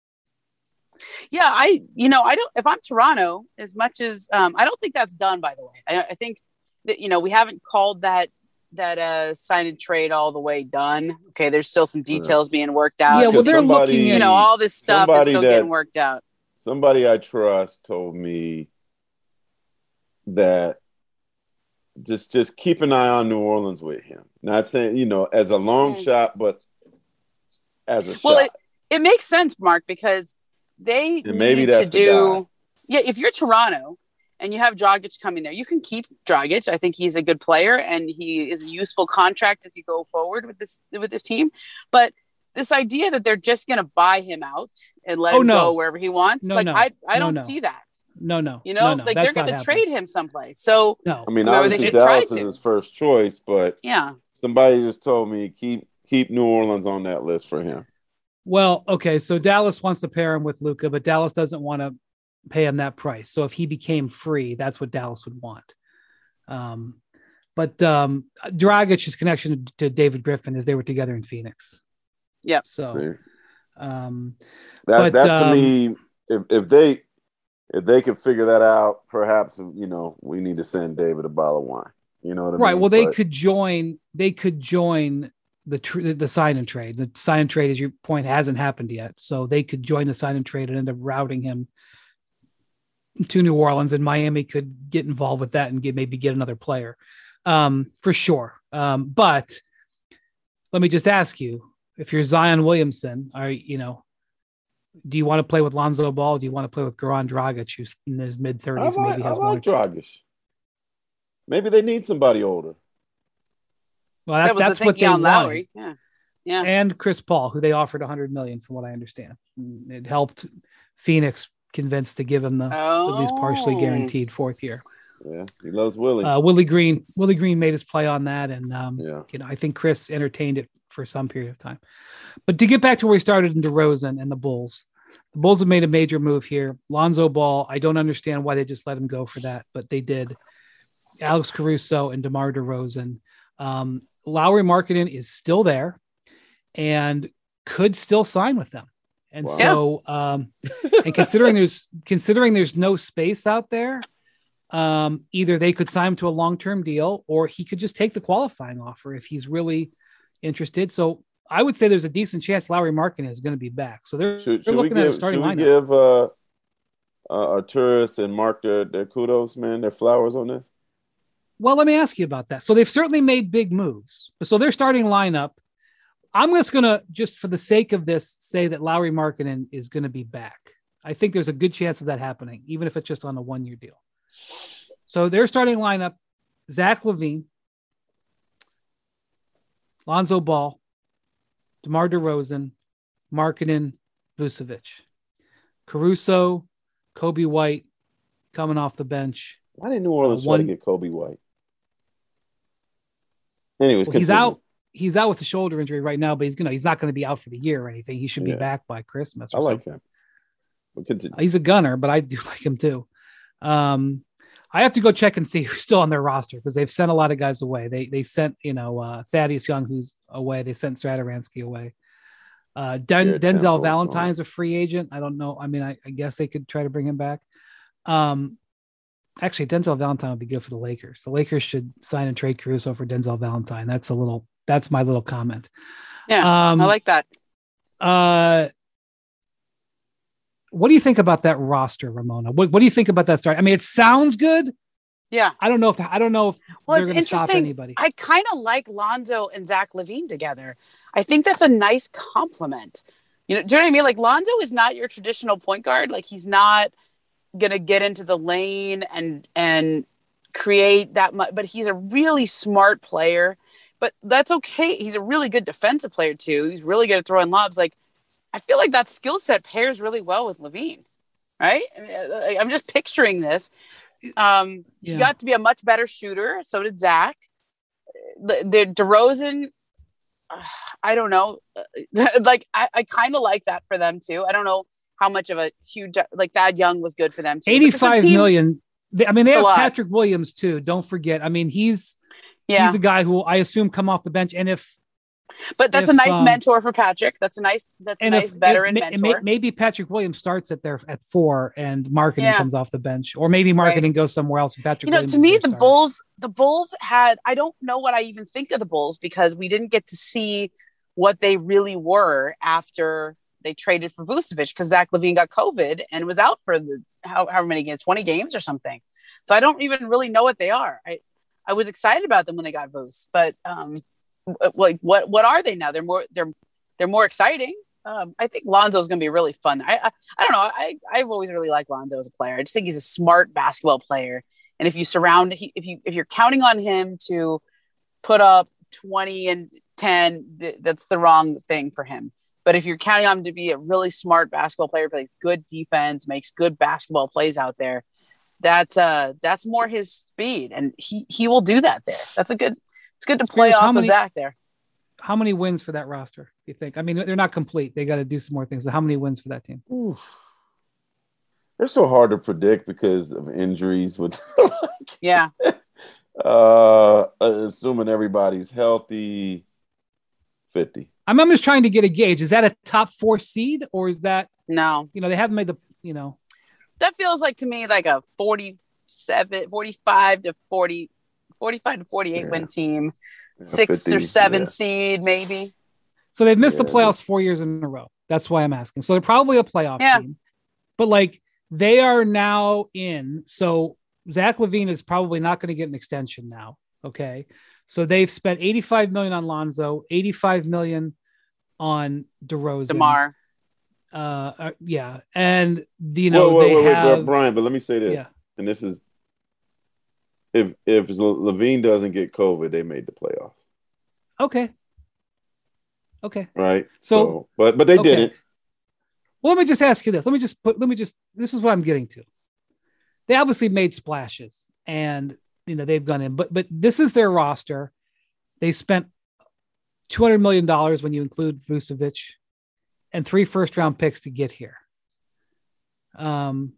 Yeah, I, you know, I don't, if I'm Toronto, as much as, um, I don't think that's done, by the way. I, I think that, you know, we haven't called that, that uh, sign and trade all the way done. Okay. There's still some details being worked out. yeah, well, Because they're somebody- looking you at, know, all this stuff is somebody still that- getting worked out. Somebody I trust told me that just just keep an eye on New Orleans with him. Not saying, you know, as a long Mm. shot, but as a Well, shot. it, it makes sense, Mark, because they And maybe need that's to the do, guy. yeah, if you're Toronto and you have Dragic coming there, you can keep Dragic. I think he's a good player and he is a useful contract as you go forward with this, with this team. But this idea that they're just going to buy him out and let Oh, him no. go wherever he wants, No, like, no. I, I No, don't no. see that. no, no, You know, no, no, like they're that's going to not trade happening. him someplace. So, No, I mean, Remember, they obviously could try Dallas is to. his first choice, but yeah. somebody just told me keep keep New Orleans on that list for him. well, okay. So Dallas wants to pair him with Luka, but Dallas doesn't want to pay him that price. So if he became free, that's what Dallas would want. Um, but um, Dragic's connection to David Griffin is they were together in Phoenix. Yep. So See? um, That But, that to um, me if if they if they could figure that out, perhaps you know we need to send David a bottle of wine. You know what I right. mean? Well, they but, could join. They could join the tr- the sign and trade. The sign and trade, as your point, hasn't happened yet, so they could join the sign and trade and end up routing him to New Orleans, and Miami could get involved with that and get maybe get another player, um, for sure. Um, but let me just ask you: if you're Zion Williamson, are you know, do you want to play with Lonzo Ball? Or do you want to play with Goran Dragic, who's in his mid thirties? I like, Maybe has I one like or two. Dragic. Maybe they need somebody older. Well, that, that was that's the what they on wanted. Lowry. Yeah, yeah. And Chris Paul, who they offered one hundred million dollars, from what I understand. It helped Phoenix convince to give him the Oh. at least partially guaranteed fourth year. Yeah, he loves Willie. Uh, Willie Green, Willie Green made his play on that, and um, yeah. you know, I think Chris entertained it for some period of time. But to get back to where we started in DeRozan and the Bulls, the Bulls have made a major move here. Lonzo Ball, I don't understand why they just let him go for that, but they did. Alex Caruso and DeMar DeRozan. Um, Lauri Markkanen is still there and could still sign with them. And Wow. so, um, and considering there's considering there's no space out there, um, either they could sign him to a long-term deal, or he could just take the qualifying offer if he's really interested. So I would say there's a decent chance Lauri Markkanen is going to be back. So they're, Should, they're should we looking at a give, starting should we lineup. give uh, uh, Arturis and Mark their, their kudos, man, their flowers on this? Well, let me ask you about that. So they've certainly made big moves. So their starting lineup, I'm just going to, just for the sake of this, say that Lauri Markkanen is going to be back. I think there's a good chance of that happening, even if it's just on a one-year deal. So their starting lineup, Zach LaVine, Lonzo Ball, DeMar DeRozan, Markkanen, Vucevic, Caruso, Kobe White coming off the bench. Why didn't New Orleans Uh, try to one- get Kobe White? Anyways, Well, he's continue. out. He's out with a shoulder injury right now, but he's gonna. He's not going to be out for the year or anything. He should be Yeah. back by Christmas. Or I like something. him. But continue. He's a gunner, but I do like him too. Um, I have to go check and see who's still on their roster because they've sent a lot of guys away. They they sent you know uh, Thaddeus Young, who's away. They sent Stratoransky away. Uh, Den- Garrett Denzel Temple's Valentine's a free agent. I don't know. I mean, I, I guess they could try to bring him back. Um, actually, Denzel Valentine would be good for the Lakers. The Lakers should sign and trade Caruso for Denzel Valentine. That's a little. That's my little comment. Yeah, Um, I like that. Uh, what do you think about that roster, Ramona? What What do you think about that start? I mean, it sounds good. Yeah. I don't know if I don't know if Well, they're it's going to stop interesting. anybody. I kind of like Lonzo and Zach LaVine together. I think that's a nice compliment. You know, do you know what I mean? Like Lonzo is not your traditional point guard. Like he's not gonna get into the lane and and create that much, but he's a really smart player. But that's okay. He's a really good defensive player too. He's really good at throwing lobs. Like I feel like that skill set pairs really well with LaVine, right? I mean, I'm just picturing this. Um, Yeah. He got to be a much better shooter. So did Zach. The, the DeRozan, uh, I don't know. like I, I kind of like that for them too. I don't know how much of a huge like Thad Young was good for them too. But this is a Eighty-five team- million. They, I mean, they It's a have lot. Patrick Williams too. Don't forget. I mean, he's Yeah, he's a guy who I assume come off the bench, and if but that's if, a nice um, mentor for Patrick. That's a nice. That's a and nice if veteran if, mentor. may, maybe Patrick Williams starts at there at four, and Marketing Yeah. comes off the bench, or maybe Marketing goes somewhere else. And Patrick, you know, Williams to is me, their the starter. Bulls, the Bulls had, I don't know what I even think of the Bulls because we didn't get to see what they really were after they traded for Vucevic because Zach LaVine got COVID and was out for the, how, however many games, twenty games or something. So I don't even really know what they are. I, I was excited about them when they got Vuce, but um, like what, what are they now? They're more, they're, they're more exciting. Um, I think Lonzo is going to be really fun. I, I, I don't know. I, I've always really liked Lonzo as a player. I just think he's a smart basketball player. And if you surround, he, if you, if you're counting on him to put up twenty and ten, th- that's the wrong thing for him. But if you're counting on him to be a really smart basketball player, plays good defense, makes good basketball plays out there, that's uh, that's more his speed, and he he will do that there. That's a good. It's good to play Spears, how off many- of Zach there. How many wins for that roster? Do you think? I mean, they're not complete. They got to do some more things. So how many wins for that team? Oof. They're so hard to predict because of injuries. With Yeah, uh, assuming everybody's healthy, fifty. I'm, I'm just trying to get a gauge. Is that a top four seed, or is that no, you know they haven't made the you know. That feels like to me like a forty-seven, forty-five to forty, forty-five to forty-eight yeah. win team, yeah, six fifty, or seven yeah. seed maybe. So they've missed yeah, the playoffs four years in a row. That's why I'm asking. So they're probably a playoff yeah. team, but like they are now in. So Zach LaVine is probably not going to get an extension now. Okay. So they've spent eighty-five million on Lonzo, eighty-five million on DeRozan. DeMar. Uh, uh, yeah. And, you know, whoa, whoa, they wait, have... wait, Brian, but let me say this. Yeah. And this is, if if LaVine doesn't get COVID, they made the playoffs. Okay. Okay. Right. So, so but but they okay. didn't. Well, let me just ask you this. Let me just put, let me just, this is what I'm getting to. They obviously made splashes and, you know, they've gone in, but, but this is their roster. They spent two hundred million dollars when you include Vucevic and three first round picks to get here. Um,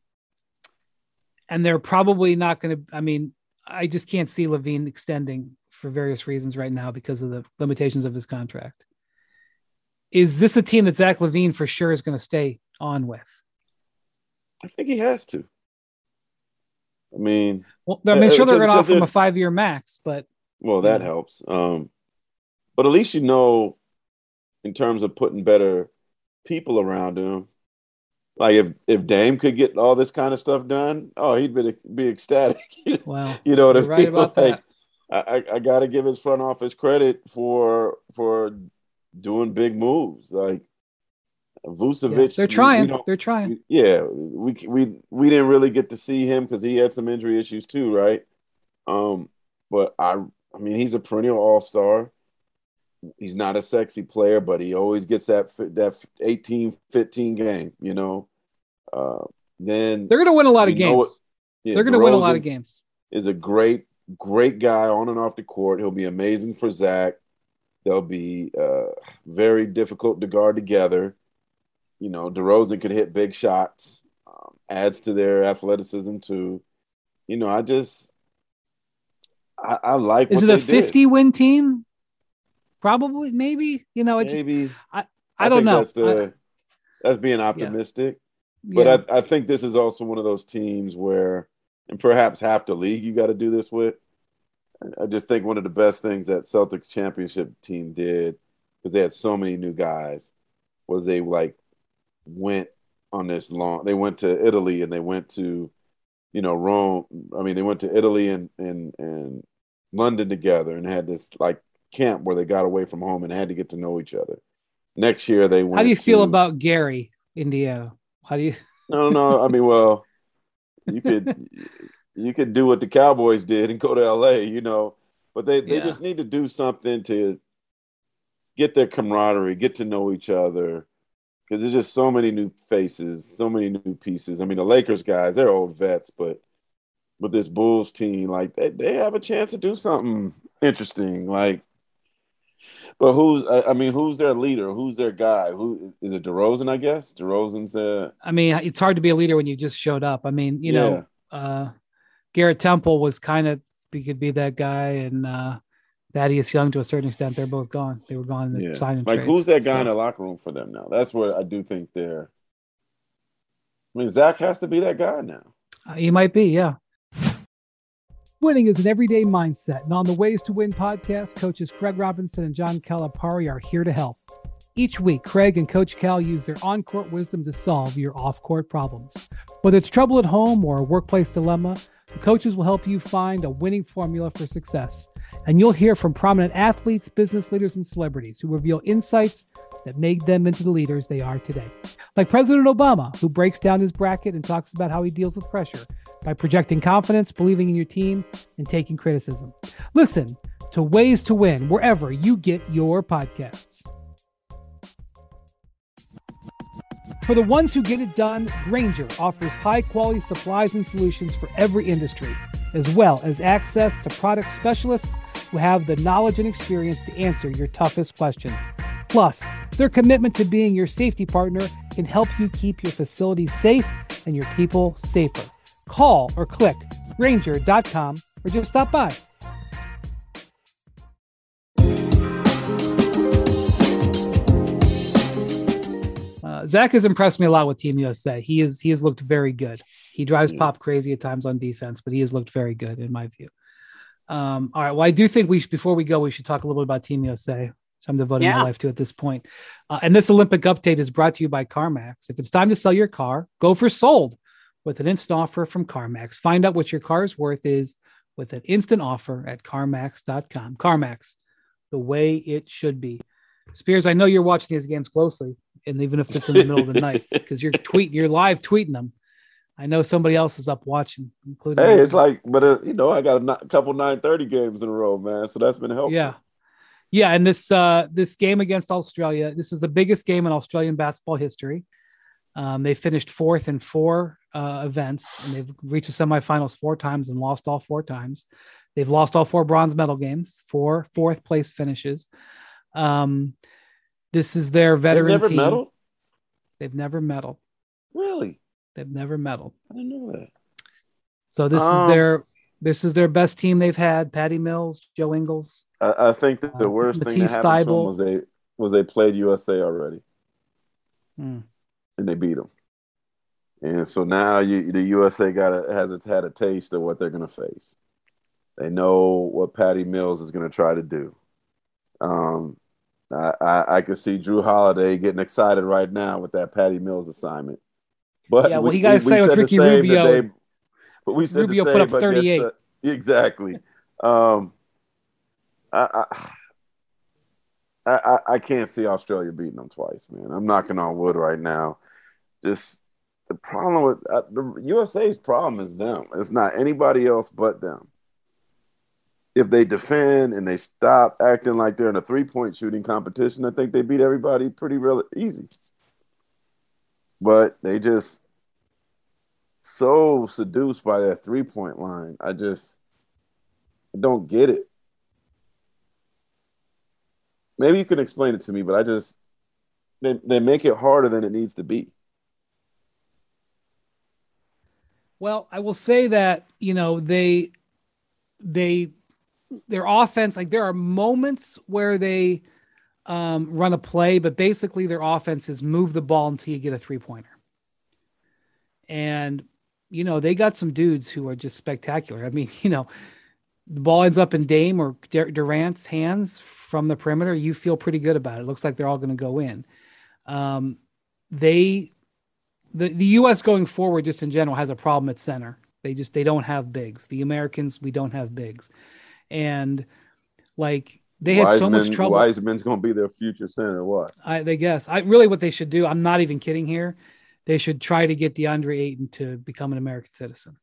and they're probably not going to, I mean, I just can't see LaVine extending for various reasons right now because of the limitations of his contract. Is this a team that Zach LaVine for sure is going to stay on with? I think he has to. I mean, well, I mean, sure they're going to offer him a five-year max, but well, that yeah. helps. Um, but at least you know, in terms of putting better people around him, like if if Dame could get all this kind of stuff done, oh, he'd be be ecstatic. Wow, you know what I mean? Right about like, that. I I got to give his front office credit for for. doing big moves like Vucevic. Yeah, they're trying. We, we they're trying. We, yeah, we we we didn't really get to see him because he had some injury issues too, right? Um, but I I mean he's a perennial all-star. He's not a sexy player, but he always gets that that eighteen fifteen game. You know, uh, then they're going to win a lot of games. It, yeah, they're going to win a lot of games. Is a great great guy on and off the court. He'll be amazing for Zach. They'll be uh, very difficult to guard together. You know, DeRozan could hit big shots, um, adds to their athleticism too. You know, I just, I, I like. Is what it a they fifty-win team? Probably, maybe. You know, it maybe. Just, I, I, I don't know. That's, the, I, that's being optimistic. Yeah. But yeah. I, I think this is also one of those teams where, and perhaps half the league you got to do this with. I just think one of the best things that Celtics championship team did, because they had so many new guys, was they like went on this long. They went to Italy and they went to, you know, Rome. I mean, they went to Italy and and and London together and had this like camp where they got away from home and had to get to know each other. Next year they went. How do you to, feel about Gary, Indiana? How do you? No, no. I mean, well, you could. You could do what the Cowboys did and go to L A, you know, but they, they yeah. just need to do something to get their camaraderie, get to know each other, because there's just so many new faces, so many new pieces. I mean, the Lakers guys, they're old vets, but with this Bulls team, like they, they have a chance to do something interesting. Like, but who's, I, I mean, who's their leader? Who's their guy? Who is it? DeRozan, I guess. DeRozan's the. I mean, it's hard to be a leader when you just showed up. I mean, you yeah. know, uh, Garrett Temple was kind of, he could be that guy, and uh, Thaddeus Young to a certain extent. They're both gone. They were gone in the yeah. signing Like, trades, who's that guy so. in the locker room for them now? That's where I do think they're. I mean, Zach has to be that guy now. Uh, he might be, yeah. Winning is an everyday mindset, and on the Ways to Win podcast, coaches Craig Robinson and John Calipari are here to help. Each week, Craig and Coach Cal use their on-court wisdom to solve your off-court problems. Whether it's trouble at home or a workplace dilemma, the coaches will help you find a winning formula for success. And you'll hear from prominent athletes, business leaders, and celebrities who reveal insights that make them into the leaders they are today. Like President Obama, who breaks down his bracket and talks about how he deals with pressure by projecting confidence, believing in your team, and taking criticism. Listen to Ways to Win wherever you get your podcasts. For the ones who get it done, Grainger offers high-quality supplies and solutions for every industry, as well as access to product specialists who have the knowledge and experience to answer your toughest questions. Plus, their commitment to being your safety partner can help you keep your facility safe and your people safer. Call or click Grainger dot com or just stop by. Uh, Zach has impressed me a lot with Team U S A. He is he has looked very good. He drives Yeah. Pop crazy at times on defense, but he has looked very good in my view. Um, all right. Well, I do think we should, before we go, we should talk a little bit about Team U S A, which I'm devoting Yeah. my life to at this point. Uh, and this Olympic update is brought to you by CarMax. If it's time to sell your car, go for sold with an instant offer from CarMax. Find out what your car's worth is with an instant offer at CarMax dot com. CarMax, the way it should be. Spears, I know you're watching these games closely, and even if it's in the middle of the night, because you're tweeting, you're live tweeting them. I know somebody else is up watching, including. Hey, you. it's like, but uh, you know, I got a, n- couple nine thirty games in a row, man. So that's been helpful. Yeah, yeah, and this uh, this game against Australia, this is the biggest game in Australian basketball history. Um, they finished fourth in four uh, events, and they've reached the semifinals four times and lost all four times. They've lost all four bronze medal games, four fourth place finishes. Um, this is their veteran They've never team. medaled? They've never medaled. Really? They've never medaled. I didn't know that. So this Um, is their this is their best team they've had. Patty Mills, Joe Ingles. I, I think that the Uh, worst thing that Matisse happened to them Thybulle. was they was they played U S A already Hmm. and they beat them. And so now you, the U S A got a, has a, had a taste of what they're going to face. They know what Patty Mills is going to try to do. Um, I, I, I could see Drew Holiday getting excited right now with that Patty Mills assignment. But Yeah, well, we, he got we, to say we with said the Ricky same Rubio. today, but we said Rubio the put same up against, thirty-eight. uh, exactly. Um, I, I, I, I can't see Australia beating them twice, man. I'm knocking on wood right now. Just the problem with uh, the U S A's problem is them. It's not anybody else but them. If they defend and they stop acting like they're in a three-point shooting competition, I think they beat everybody pretty real easy. But they just so seduced by that three-point line. I just I don't get it. Maybe you can explain it to me, but I just they they make it harder than it needs to be. Well, I will say that, you know, they they their offense, like there are moments where they um, run a play, but basically their offense is move the ball until you get a three pointer. And, you know, they got some dudes who are just spectacular. I mean, you know, the ball ends up in Dame or Dur- Durant's hands from the perimeter. You feel pretty good about it. It looks like they're all going to go in. Um, they, the, the U S going forward, just in general, has a problem at center. They just, they don't have bigs. The Americans, we don't have bigs. And like they had so much trouble. Wiseman's going to be their future center. What? I they guess I really what they should do. I'm not even kidding here. They should try to get DeAndre Ayton to become an American citizen.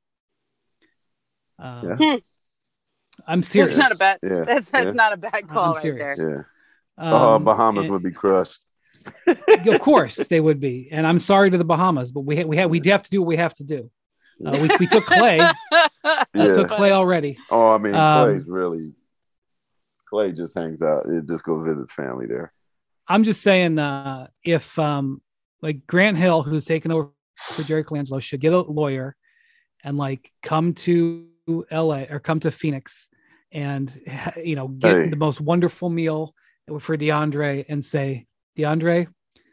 Um, Yeah. I'm serious. That's not a bad. Yeah. That's that's Yeah. not a bad call I'm right serious. there. Yeah. Oh, Um, Bahamas and- would be crushed. of course they would be, and I'm sorry to the Bahamas, but we ha- we have we have to do what we have to do. Uh, we we took Clay. We Yeah. took Clay already. Oh, I mean, Um, Clay's really Clay just hangs out. It just goes visits family there. I'm just saying, uh, if um, like Grant Hill, who's taken over for Jerry Colangelo, should get a lawyer and like come to L A or come to Phoenix and, you know, get Hey. the most wonderful meal for DeAndre and say, DeAndre,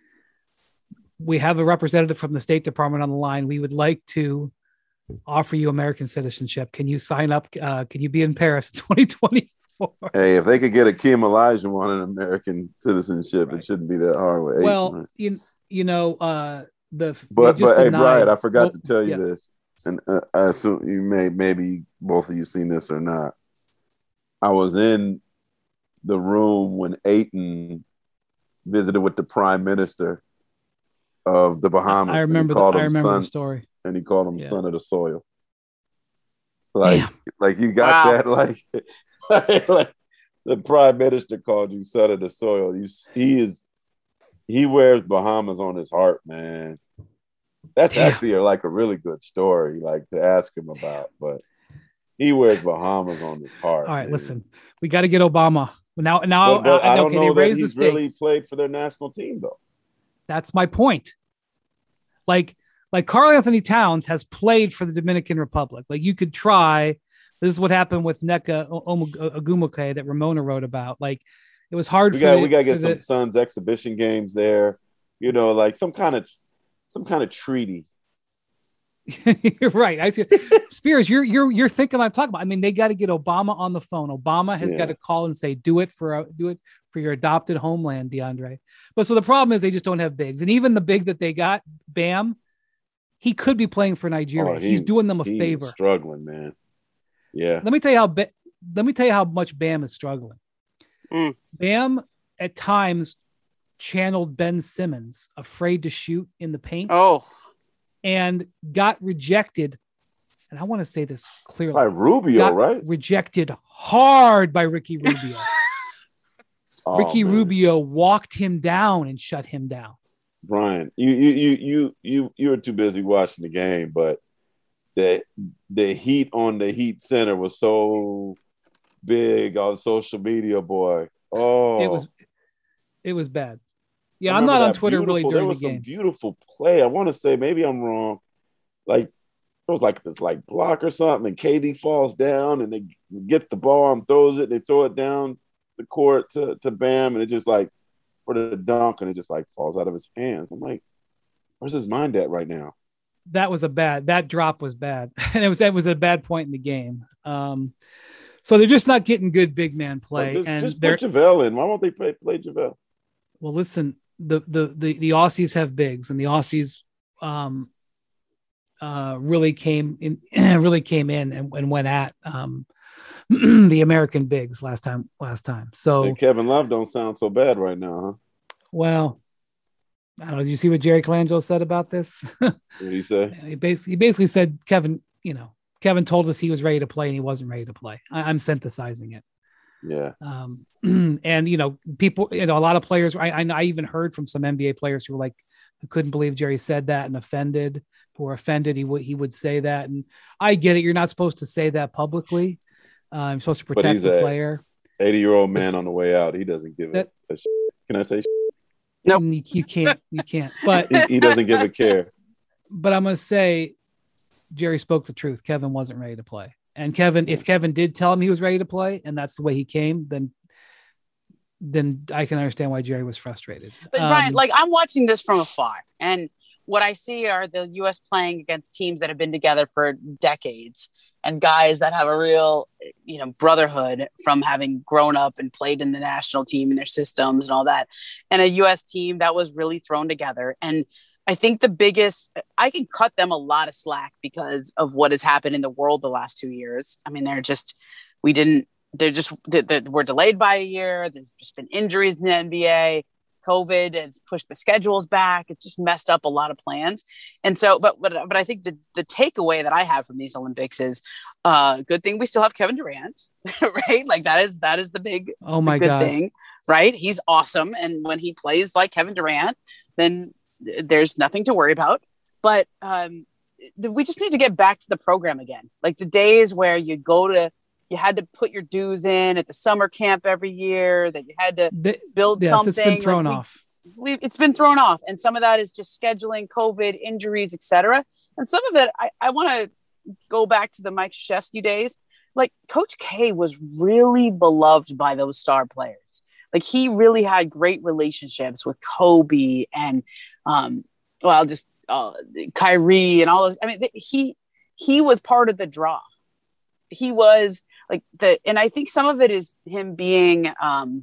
we have a representative from the State Department on the line. We would like to offer you American citizenship. Can you sign up? Uh, can you be in Paris in twenty twenty-four? Hey, if they could get Akeem Olajuwon an American citizenship, Right. it shouldn't be that hard. With eight, Well, right? you, you know, uh, the they but just but hey, denied- Brian, I forgot well, to tell you yeah. this, and uh, I assume you may maybe both of you seen this or not. I was in the room when Ayton visited with the Prime Minister of the Bahamas. I and he remember. The, called I him remember son, the story. and he called him Yeah. son of the soil. Like, Damn. like you got Wow. that? Like, like the Prime Minister called you son of the soil. You, he is, he wears Bahamas on his heart, man. That's Damn. actually a, like a really good story, like to ask him about. But he wears Bahamas on his heart. All right, man. listen, we got to get Obama now. Now, But, but uh, I don't okay, they know that raised the he's stakes. really played for their national team, though. That's my point. Like, like Karl Anthony Towns has played for the Dominican Republic. Like, you could try. This is what happened with Nneka Ogwumike that Ramona wrote about. Like, it was hard We for got the, we got to for get some the- Suns exhibition games there. You know, like some kind of some kind of treaty. You're right. I see. Spears, you're you're you're thinking I'm talking about. I mean, they got to get Obama on the phone. Obama has Yeah. got to call and say, "Do it for do it for your adopted homeland, DeAndre." But so the problem is they just don't have bigs, and even the big that they got, Bam, he could be playing for Nigeria. Oh, he- He's doing them a He's favor. struggling, man. Yeah. Let me tell you how ba- let me tell you how much Bam is struggling. Mm. Bam at times channeled Ben Simmons, afraid to shoot in the paint, Oh, and got rejected. And I want to say this clearly. By Rubio, got right? rejected hard by Ricky Rubio. Oh, Ricky man. Rubio walked him down and shut him down. Brian, you you you you you you were too busy watching the game, but the the heat on the Heat Center was so big on social media, boy. Oh, It was it was bad. Yeah, I I'm not remember on that Twitter really beautiful- during There was the some games. beautiful play. I want to say, maybe I'm wrong. Like it was like this like block or something, and K D falls down and they gets the ball and throws it. They throw it down the court to, to Bam, and it just like for the dunk, and it just like falls out of his hands. I'm like, where's his mind at right now? That was a bad that drop was bad. And it was it was a bad point in the game. Um so they're just not getting good big man play. Just, and just they're put JaVale in. Why won't they play play JaVale? well, listen, the the the the Aussies have bigs, and the Aussies um uh really came in really came in and, and went at um the American bigs last time last time. So Hey, Kevin Love don't sound so bad right now, huh? well, I don't know. Did you see what Jerry Colangelo said about this? What did he say? he basically he basically said Kevin, you know, Kevin told us he was ready to play and he wasn't ready to play. I, I'm synthesizing it. Yeah. Um, and you know, people, you know, a lot of players. I, I I even heard from some N B A players who were like, who couldn't believe Jerry said that and offended. Who were offended he would he would say that, and I get it. You're not supposed to say that publicly. Uh, I'm supposed to But protect he's the a player. eighty-year-old man on the way out. He doesn't give That- a, a shit. Can I say shit? Nope. You, you can't. You can't. But He, he doesn't give a care. but I'm gonna say Jerry spoke the truth. Kevin wasn't ready to play. And Kevin, if Kevin did tell him he was ready to play and that's the way he came, then then I can understand why Jerry was frustrated. but Um, Brian, like I'm watching this from afar, and what I see are the U S playing against teams that have been together for decades and guys that have a real, you know, brotherhood from having grown up and played in the national team and their systems and all that, and a U S team that was really thrown together. And I think the biggest, I can cut them a lot of slack because of what has happened in the world the last two years. I mean, they're just, we didn't, they're just, they, they, we're delayed by a year. There's just been injuries in the N B A. COVID has pushed the schedules back. It's just messed up a lot of plans. And so, but, but, but I think the, the takeaway that I have from these Olympics is uh good thing we still have Kevin Durant, right? Like that is, that is the big, oh my the good God. thing, right? He's awesome. And when he plays like Kevin Durant, then there's nothing to worry about. But um, we just need to get back to the program again. Like the days where you go to, you had to put your dues in at the summer camp every year, that you had to The- build yes, something. it's been thrown like we, off. we, it's been thrown off. And some of that is just scheduling, COVID, injuries, et cetera. And some of it, I, I want to go back to the Mike Krzyzewski days. Like Coach K was really beloved by those star players. Like he really had great relationships with Kobe and, um, well, just uh, Kyrie and all those. I mean, th- he he was part of the draw. He was like the, and I think some of it is him being, um,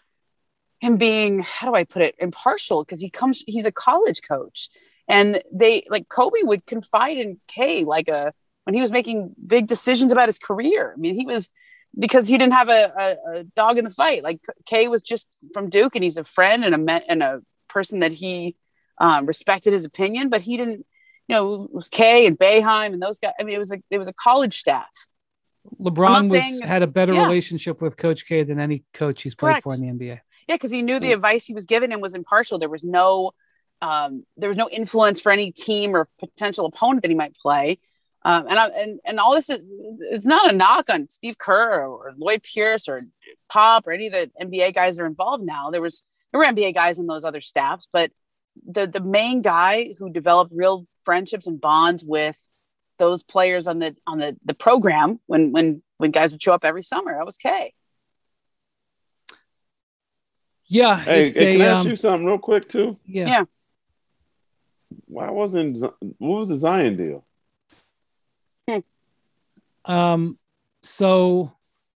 him being, how do I put it, impartial, because he comes, he's a college coach, and they like Kobe would confide in K like a when he was making big decisions about his career. I mean, he was, because he didn't have a, a, a dog in the fight. Like Kay was just from Duke, and he's a friend and a me- and a person that he um, respected his opinion, but he didn't, you know, it was Kay and Boeheim and those guys. I mean, it was a, it was a college staff. LeBron was saying- had a better yeah. relationship with Coach K than any coach he's played Correct. for in the N B A. Yeah. Cause he knew the advice he was given and was impartial. There was no, um, there was no influence for any team or potential opponent that he might play. Um, and, I, and, and all this is, it's not a knock on Steve Kerr or, or Lloyd Pierce or Pop or any of the N B A guys that are involved now. There was, there were N B A guys in those other staffs, but the, the main guy who developed real friendships and bonds with those players on the, on the, the program when, when, when guys would show up every summer, that was Kay. Yeah. Hey, it's hey, a, can I um, ask you something real quick too? yeah. Yeah. why wasn't what was the Zion deal? Um, so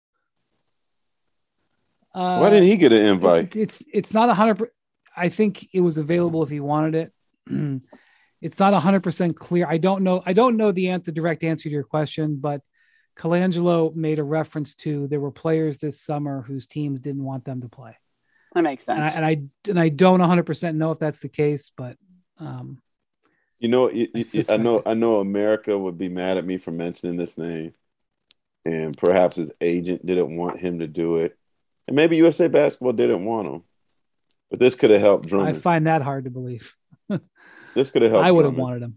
uh, why didn't he get an invite? It, it's it's not a hundred. I think it was available if he wanted it. It's not a hundred percent clear. I don't know. I don't know the answer, direct answer to your question, but Colangelo made a reference to there were players this summer whose teams didn't want them to play. That makes sense. And I and I, and I don't one hundred percent know if that's the case, but um, you know, you, I, you, I know, I know, America would be mad at me for mentioning this name, and perhaps his agent didn't want him to do it, and maybe U S A Basketball didn't want him, but this could have helped Drummond. I find that hard to believe. This could have helped. I would have Drummond. wanted him.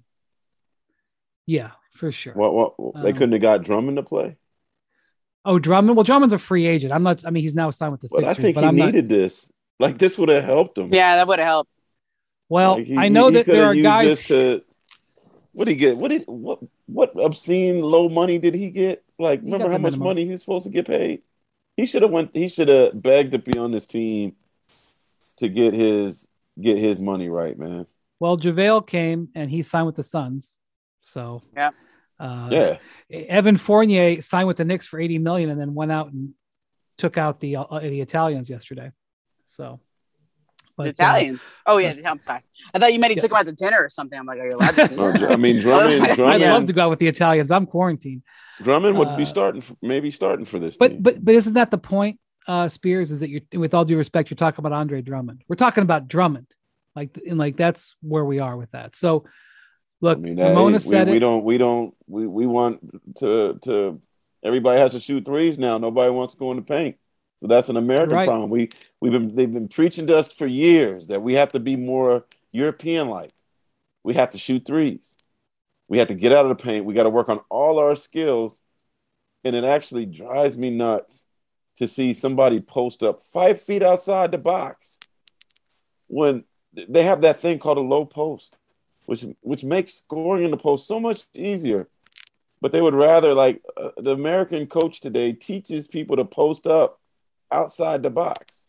Yeah, for sure. What? What? Um, they couldn't have got Drummond to play. Oh, Drummond. Well, Drummond's a free agent. I'm not. I mean, he's now signed with the Sixers. But I think but he I'm needed not, this. Like this would have helped him. Yeah, that would have helped. Well, like he, I know he, that he there are guys. To, what did he get? What did what? What obscene low money did he get? Like, remember how much money he was supposed to get paid? He should have went. He should have begged to be on this team to get his get his money right, man. Well, JaVale came and he signed with the Suns. So yeah, uh, yeah. Evan Fournier signed with the Knicks for eighty million and then went out and took out the uh, the Italians yesterday. So, but, the Italians. Uh, oh yeah, I'm sorry. I thought you meant he yes. took them out to dinner or something. I'm like, are you allowed to? no, I mean, Drummond. Drummond I'd love to go out with the Italians. I'm quarantined. Drummond would uh, be starting, for, maybe starting for this. But team. but but isn't that the point, uh, Spears? Is that you're, with all due respect, you're talking about Andre Drummond. We're talking about Drummond. Like, and like, that's where we are with that. So look, I mean, Ramona is, said we, it. We don't, we don't, we, we want to, to, everybody has to shoot threes now. Nobody wants to go in the paint. So that's an American right. problem. We, we've been, they've been preaching to us for years that we have to be more European-like. We have to shoot threes. We have to get out of the paint. We got to work on all our skills. And it actually drives me nuts to see somebody post up five feet outside the box when they have that thing called a low post, which which makes scoring in the post so much easier. But they would rather, like, uh, the American coach today teaches people to post up outside the box.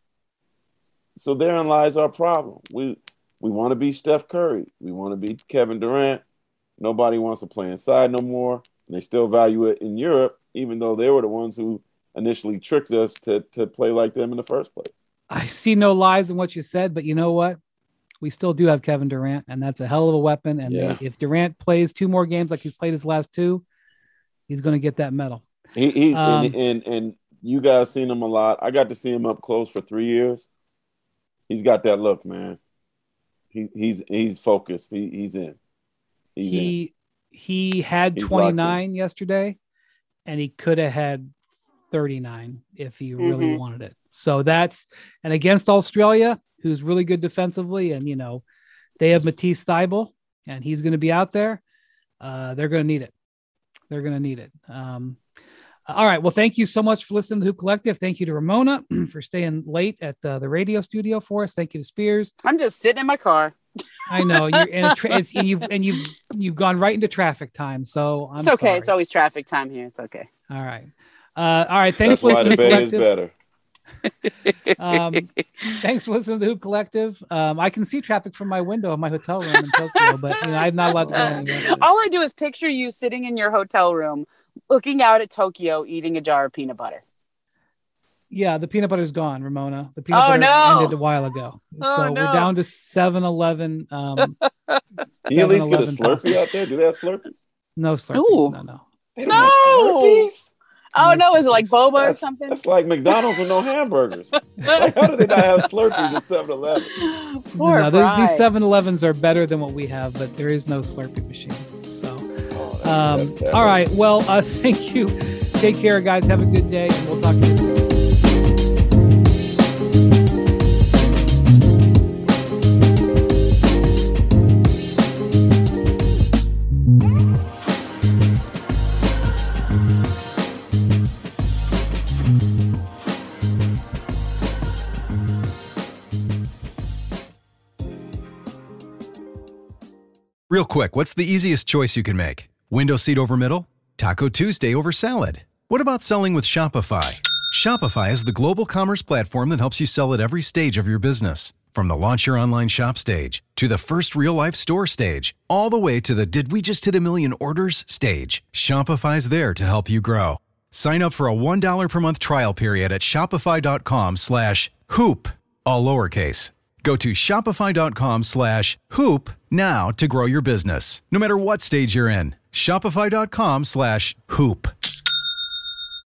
So therein lies our problem. We we want to be Steph Curry. We want to be Kevin Durant. Nobody wants to play inside no more. And they still value it in Europe, even though they were the ones who initially tricked us to, to play like them in the first place. I see no lies in what you said, but you know what? We still do have Kevin Durant, and that's a hell of a weapon. And yeah. if Durant plays two more games like he's played his last two, he's going to get that medal. He, he um, and, and and you guys seen him a lot. I got to see him up close for three years. He's got that look, man. He he's he's focused. He he's in. He's he in. he had he's twenty-nine yesterday, and he could have had thirty-nine if he really mm-hmm. wanted it. So that's and against Australia, who's really good defensively, and you know they have Matisse Thybulle, and he's going to be out there. Uh, they're going to need it. They're going to need it. Um, all right. Well, thank you so much for listening to Hoop Collective. Thank you to Ramona for staying late at the, the radio studio for us. Thank you to Spears. I'm just sitting in my car. I know you're in a tra- it's, and you've and you've you've gone right into traffic time. So I'm it's okay. sorry. It's always traffic time here. It's okay. All right. Uh, all right. Thanks That's for why listening the to Bay is Collective. better. um, thanks for listening to Hoop Collective. Um, I can see traffic from my window in my hotel room in Tokyo, but you know I'm not allowed to go anywhere. All I do is picture you sitting in your hotel room, looking out at Tokyo, eating a jar of peanut butter. Yeah, the peanut butter's gone, Ramona. The peanut oh, butter no. ended a while ago. Oh, so no. we're down to seven eleven. Um, Can you at least get a Slurpee out there? Do they have Slurpees? No Slurpees. Ooh. No, no. They don't No. have Slurpees? Oh, no. Is it like boba That's, or something? that's like McDonald's with no hamburgers. Like, how do they not have Slurpees at seven eleven? Poor no, these, Bri. these seven elevens are better than what we have, but there is no Slurpee machine. So, Oh, that's- um, that's bad. all right. Well, uh, thank you. Take care, guys. Have a good day, and we'll talk to you soon. Real quick, what's the easiest choice you can make? Window seat over middle? Taco Tuesday over salad? What about selling with Shopify? Shopify is the global commerce platform that helps you sell at every stage of your business. From the launch your online shop stage to the first real life store stage, all the way to the did we just hit a million orders stage, Shopify's there to help you grow. Sign up for a one dollar per month trial period at shopify.com slash hoop, all lowercase. Go to shopify.com slash hoop now to grow your business, no matter what stage you're in. Shopify.com slash hoop.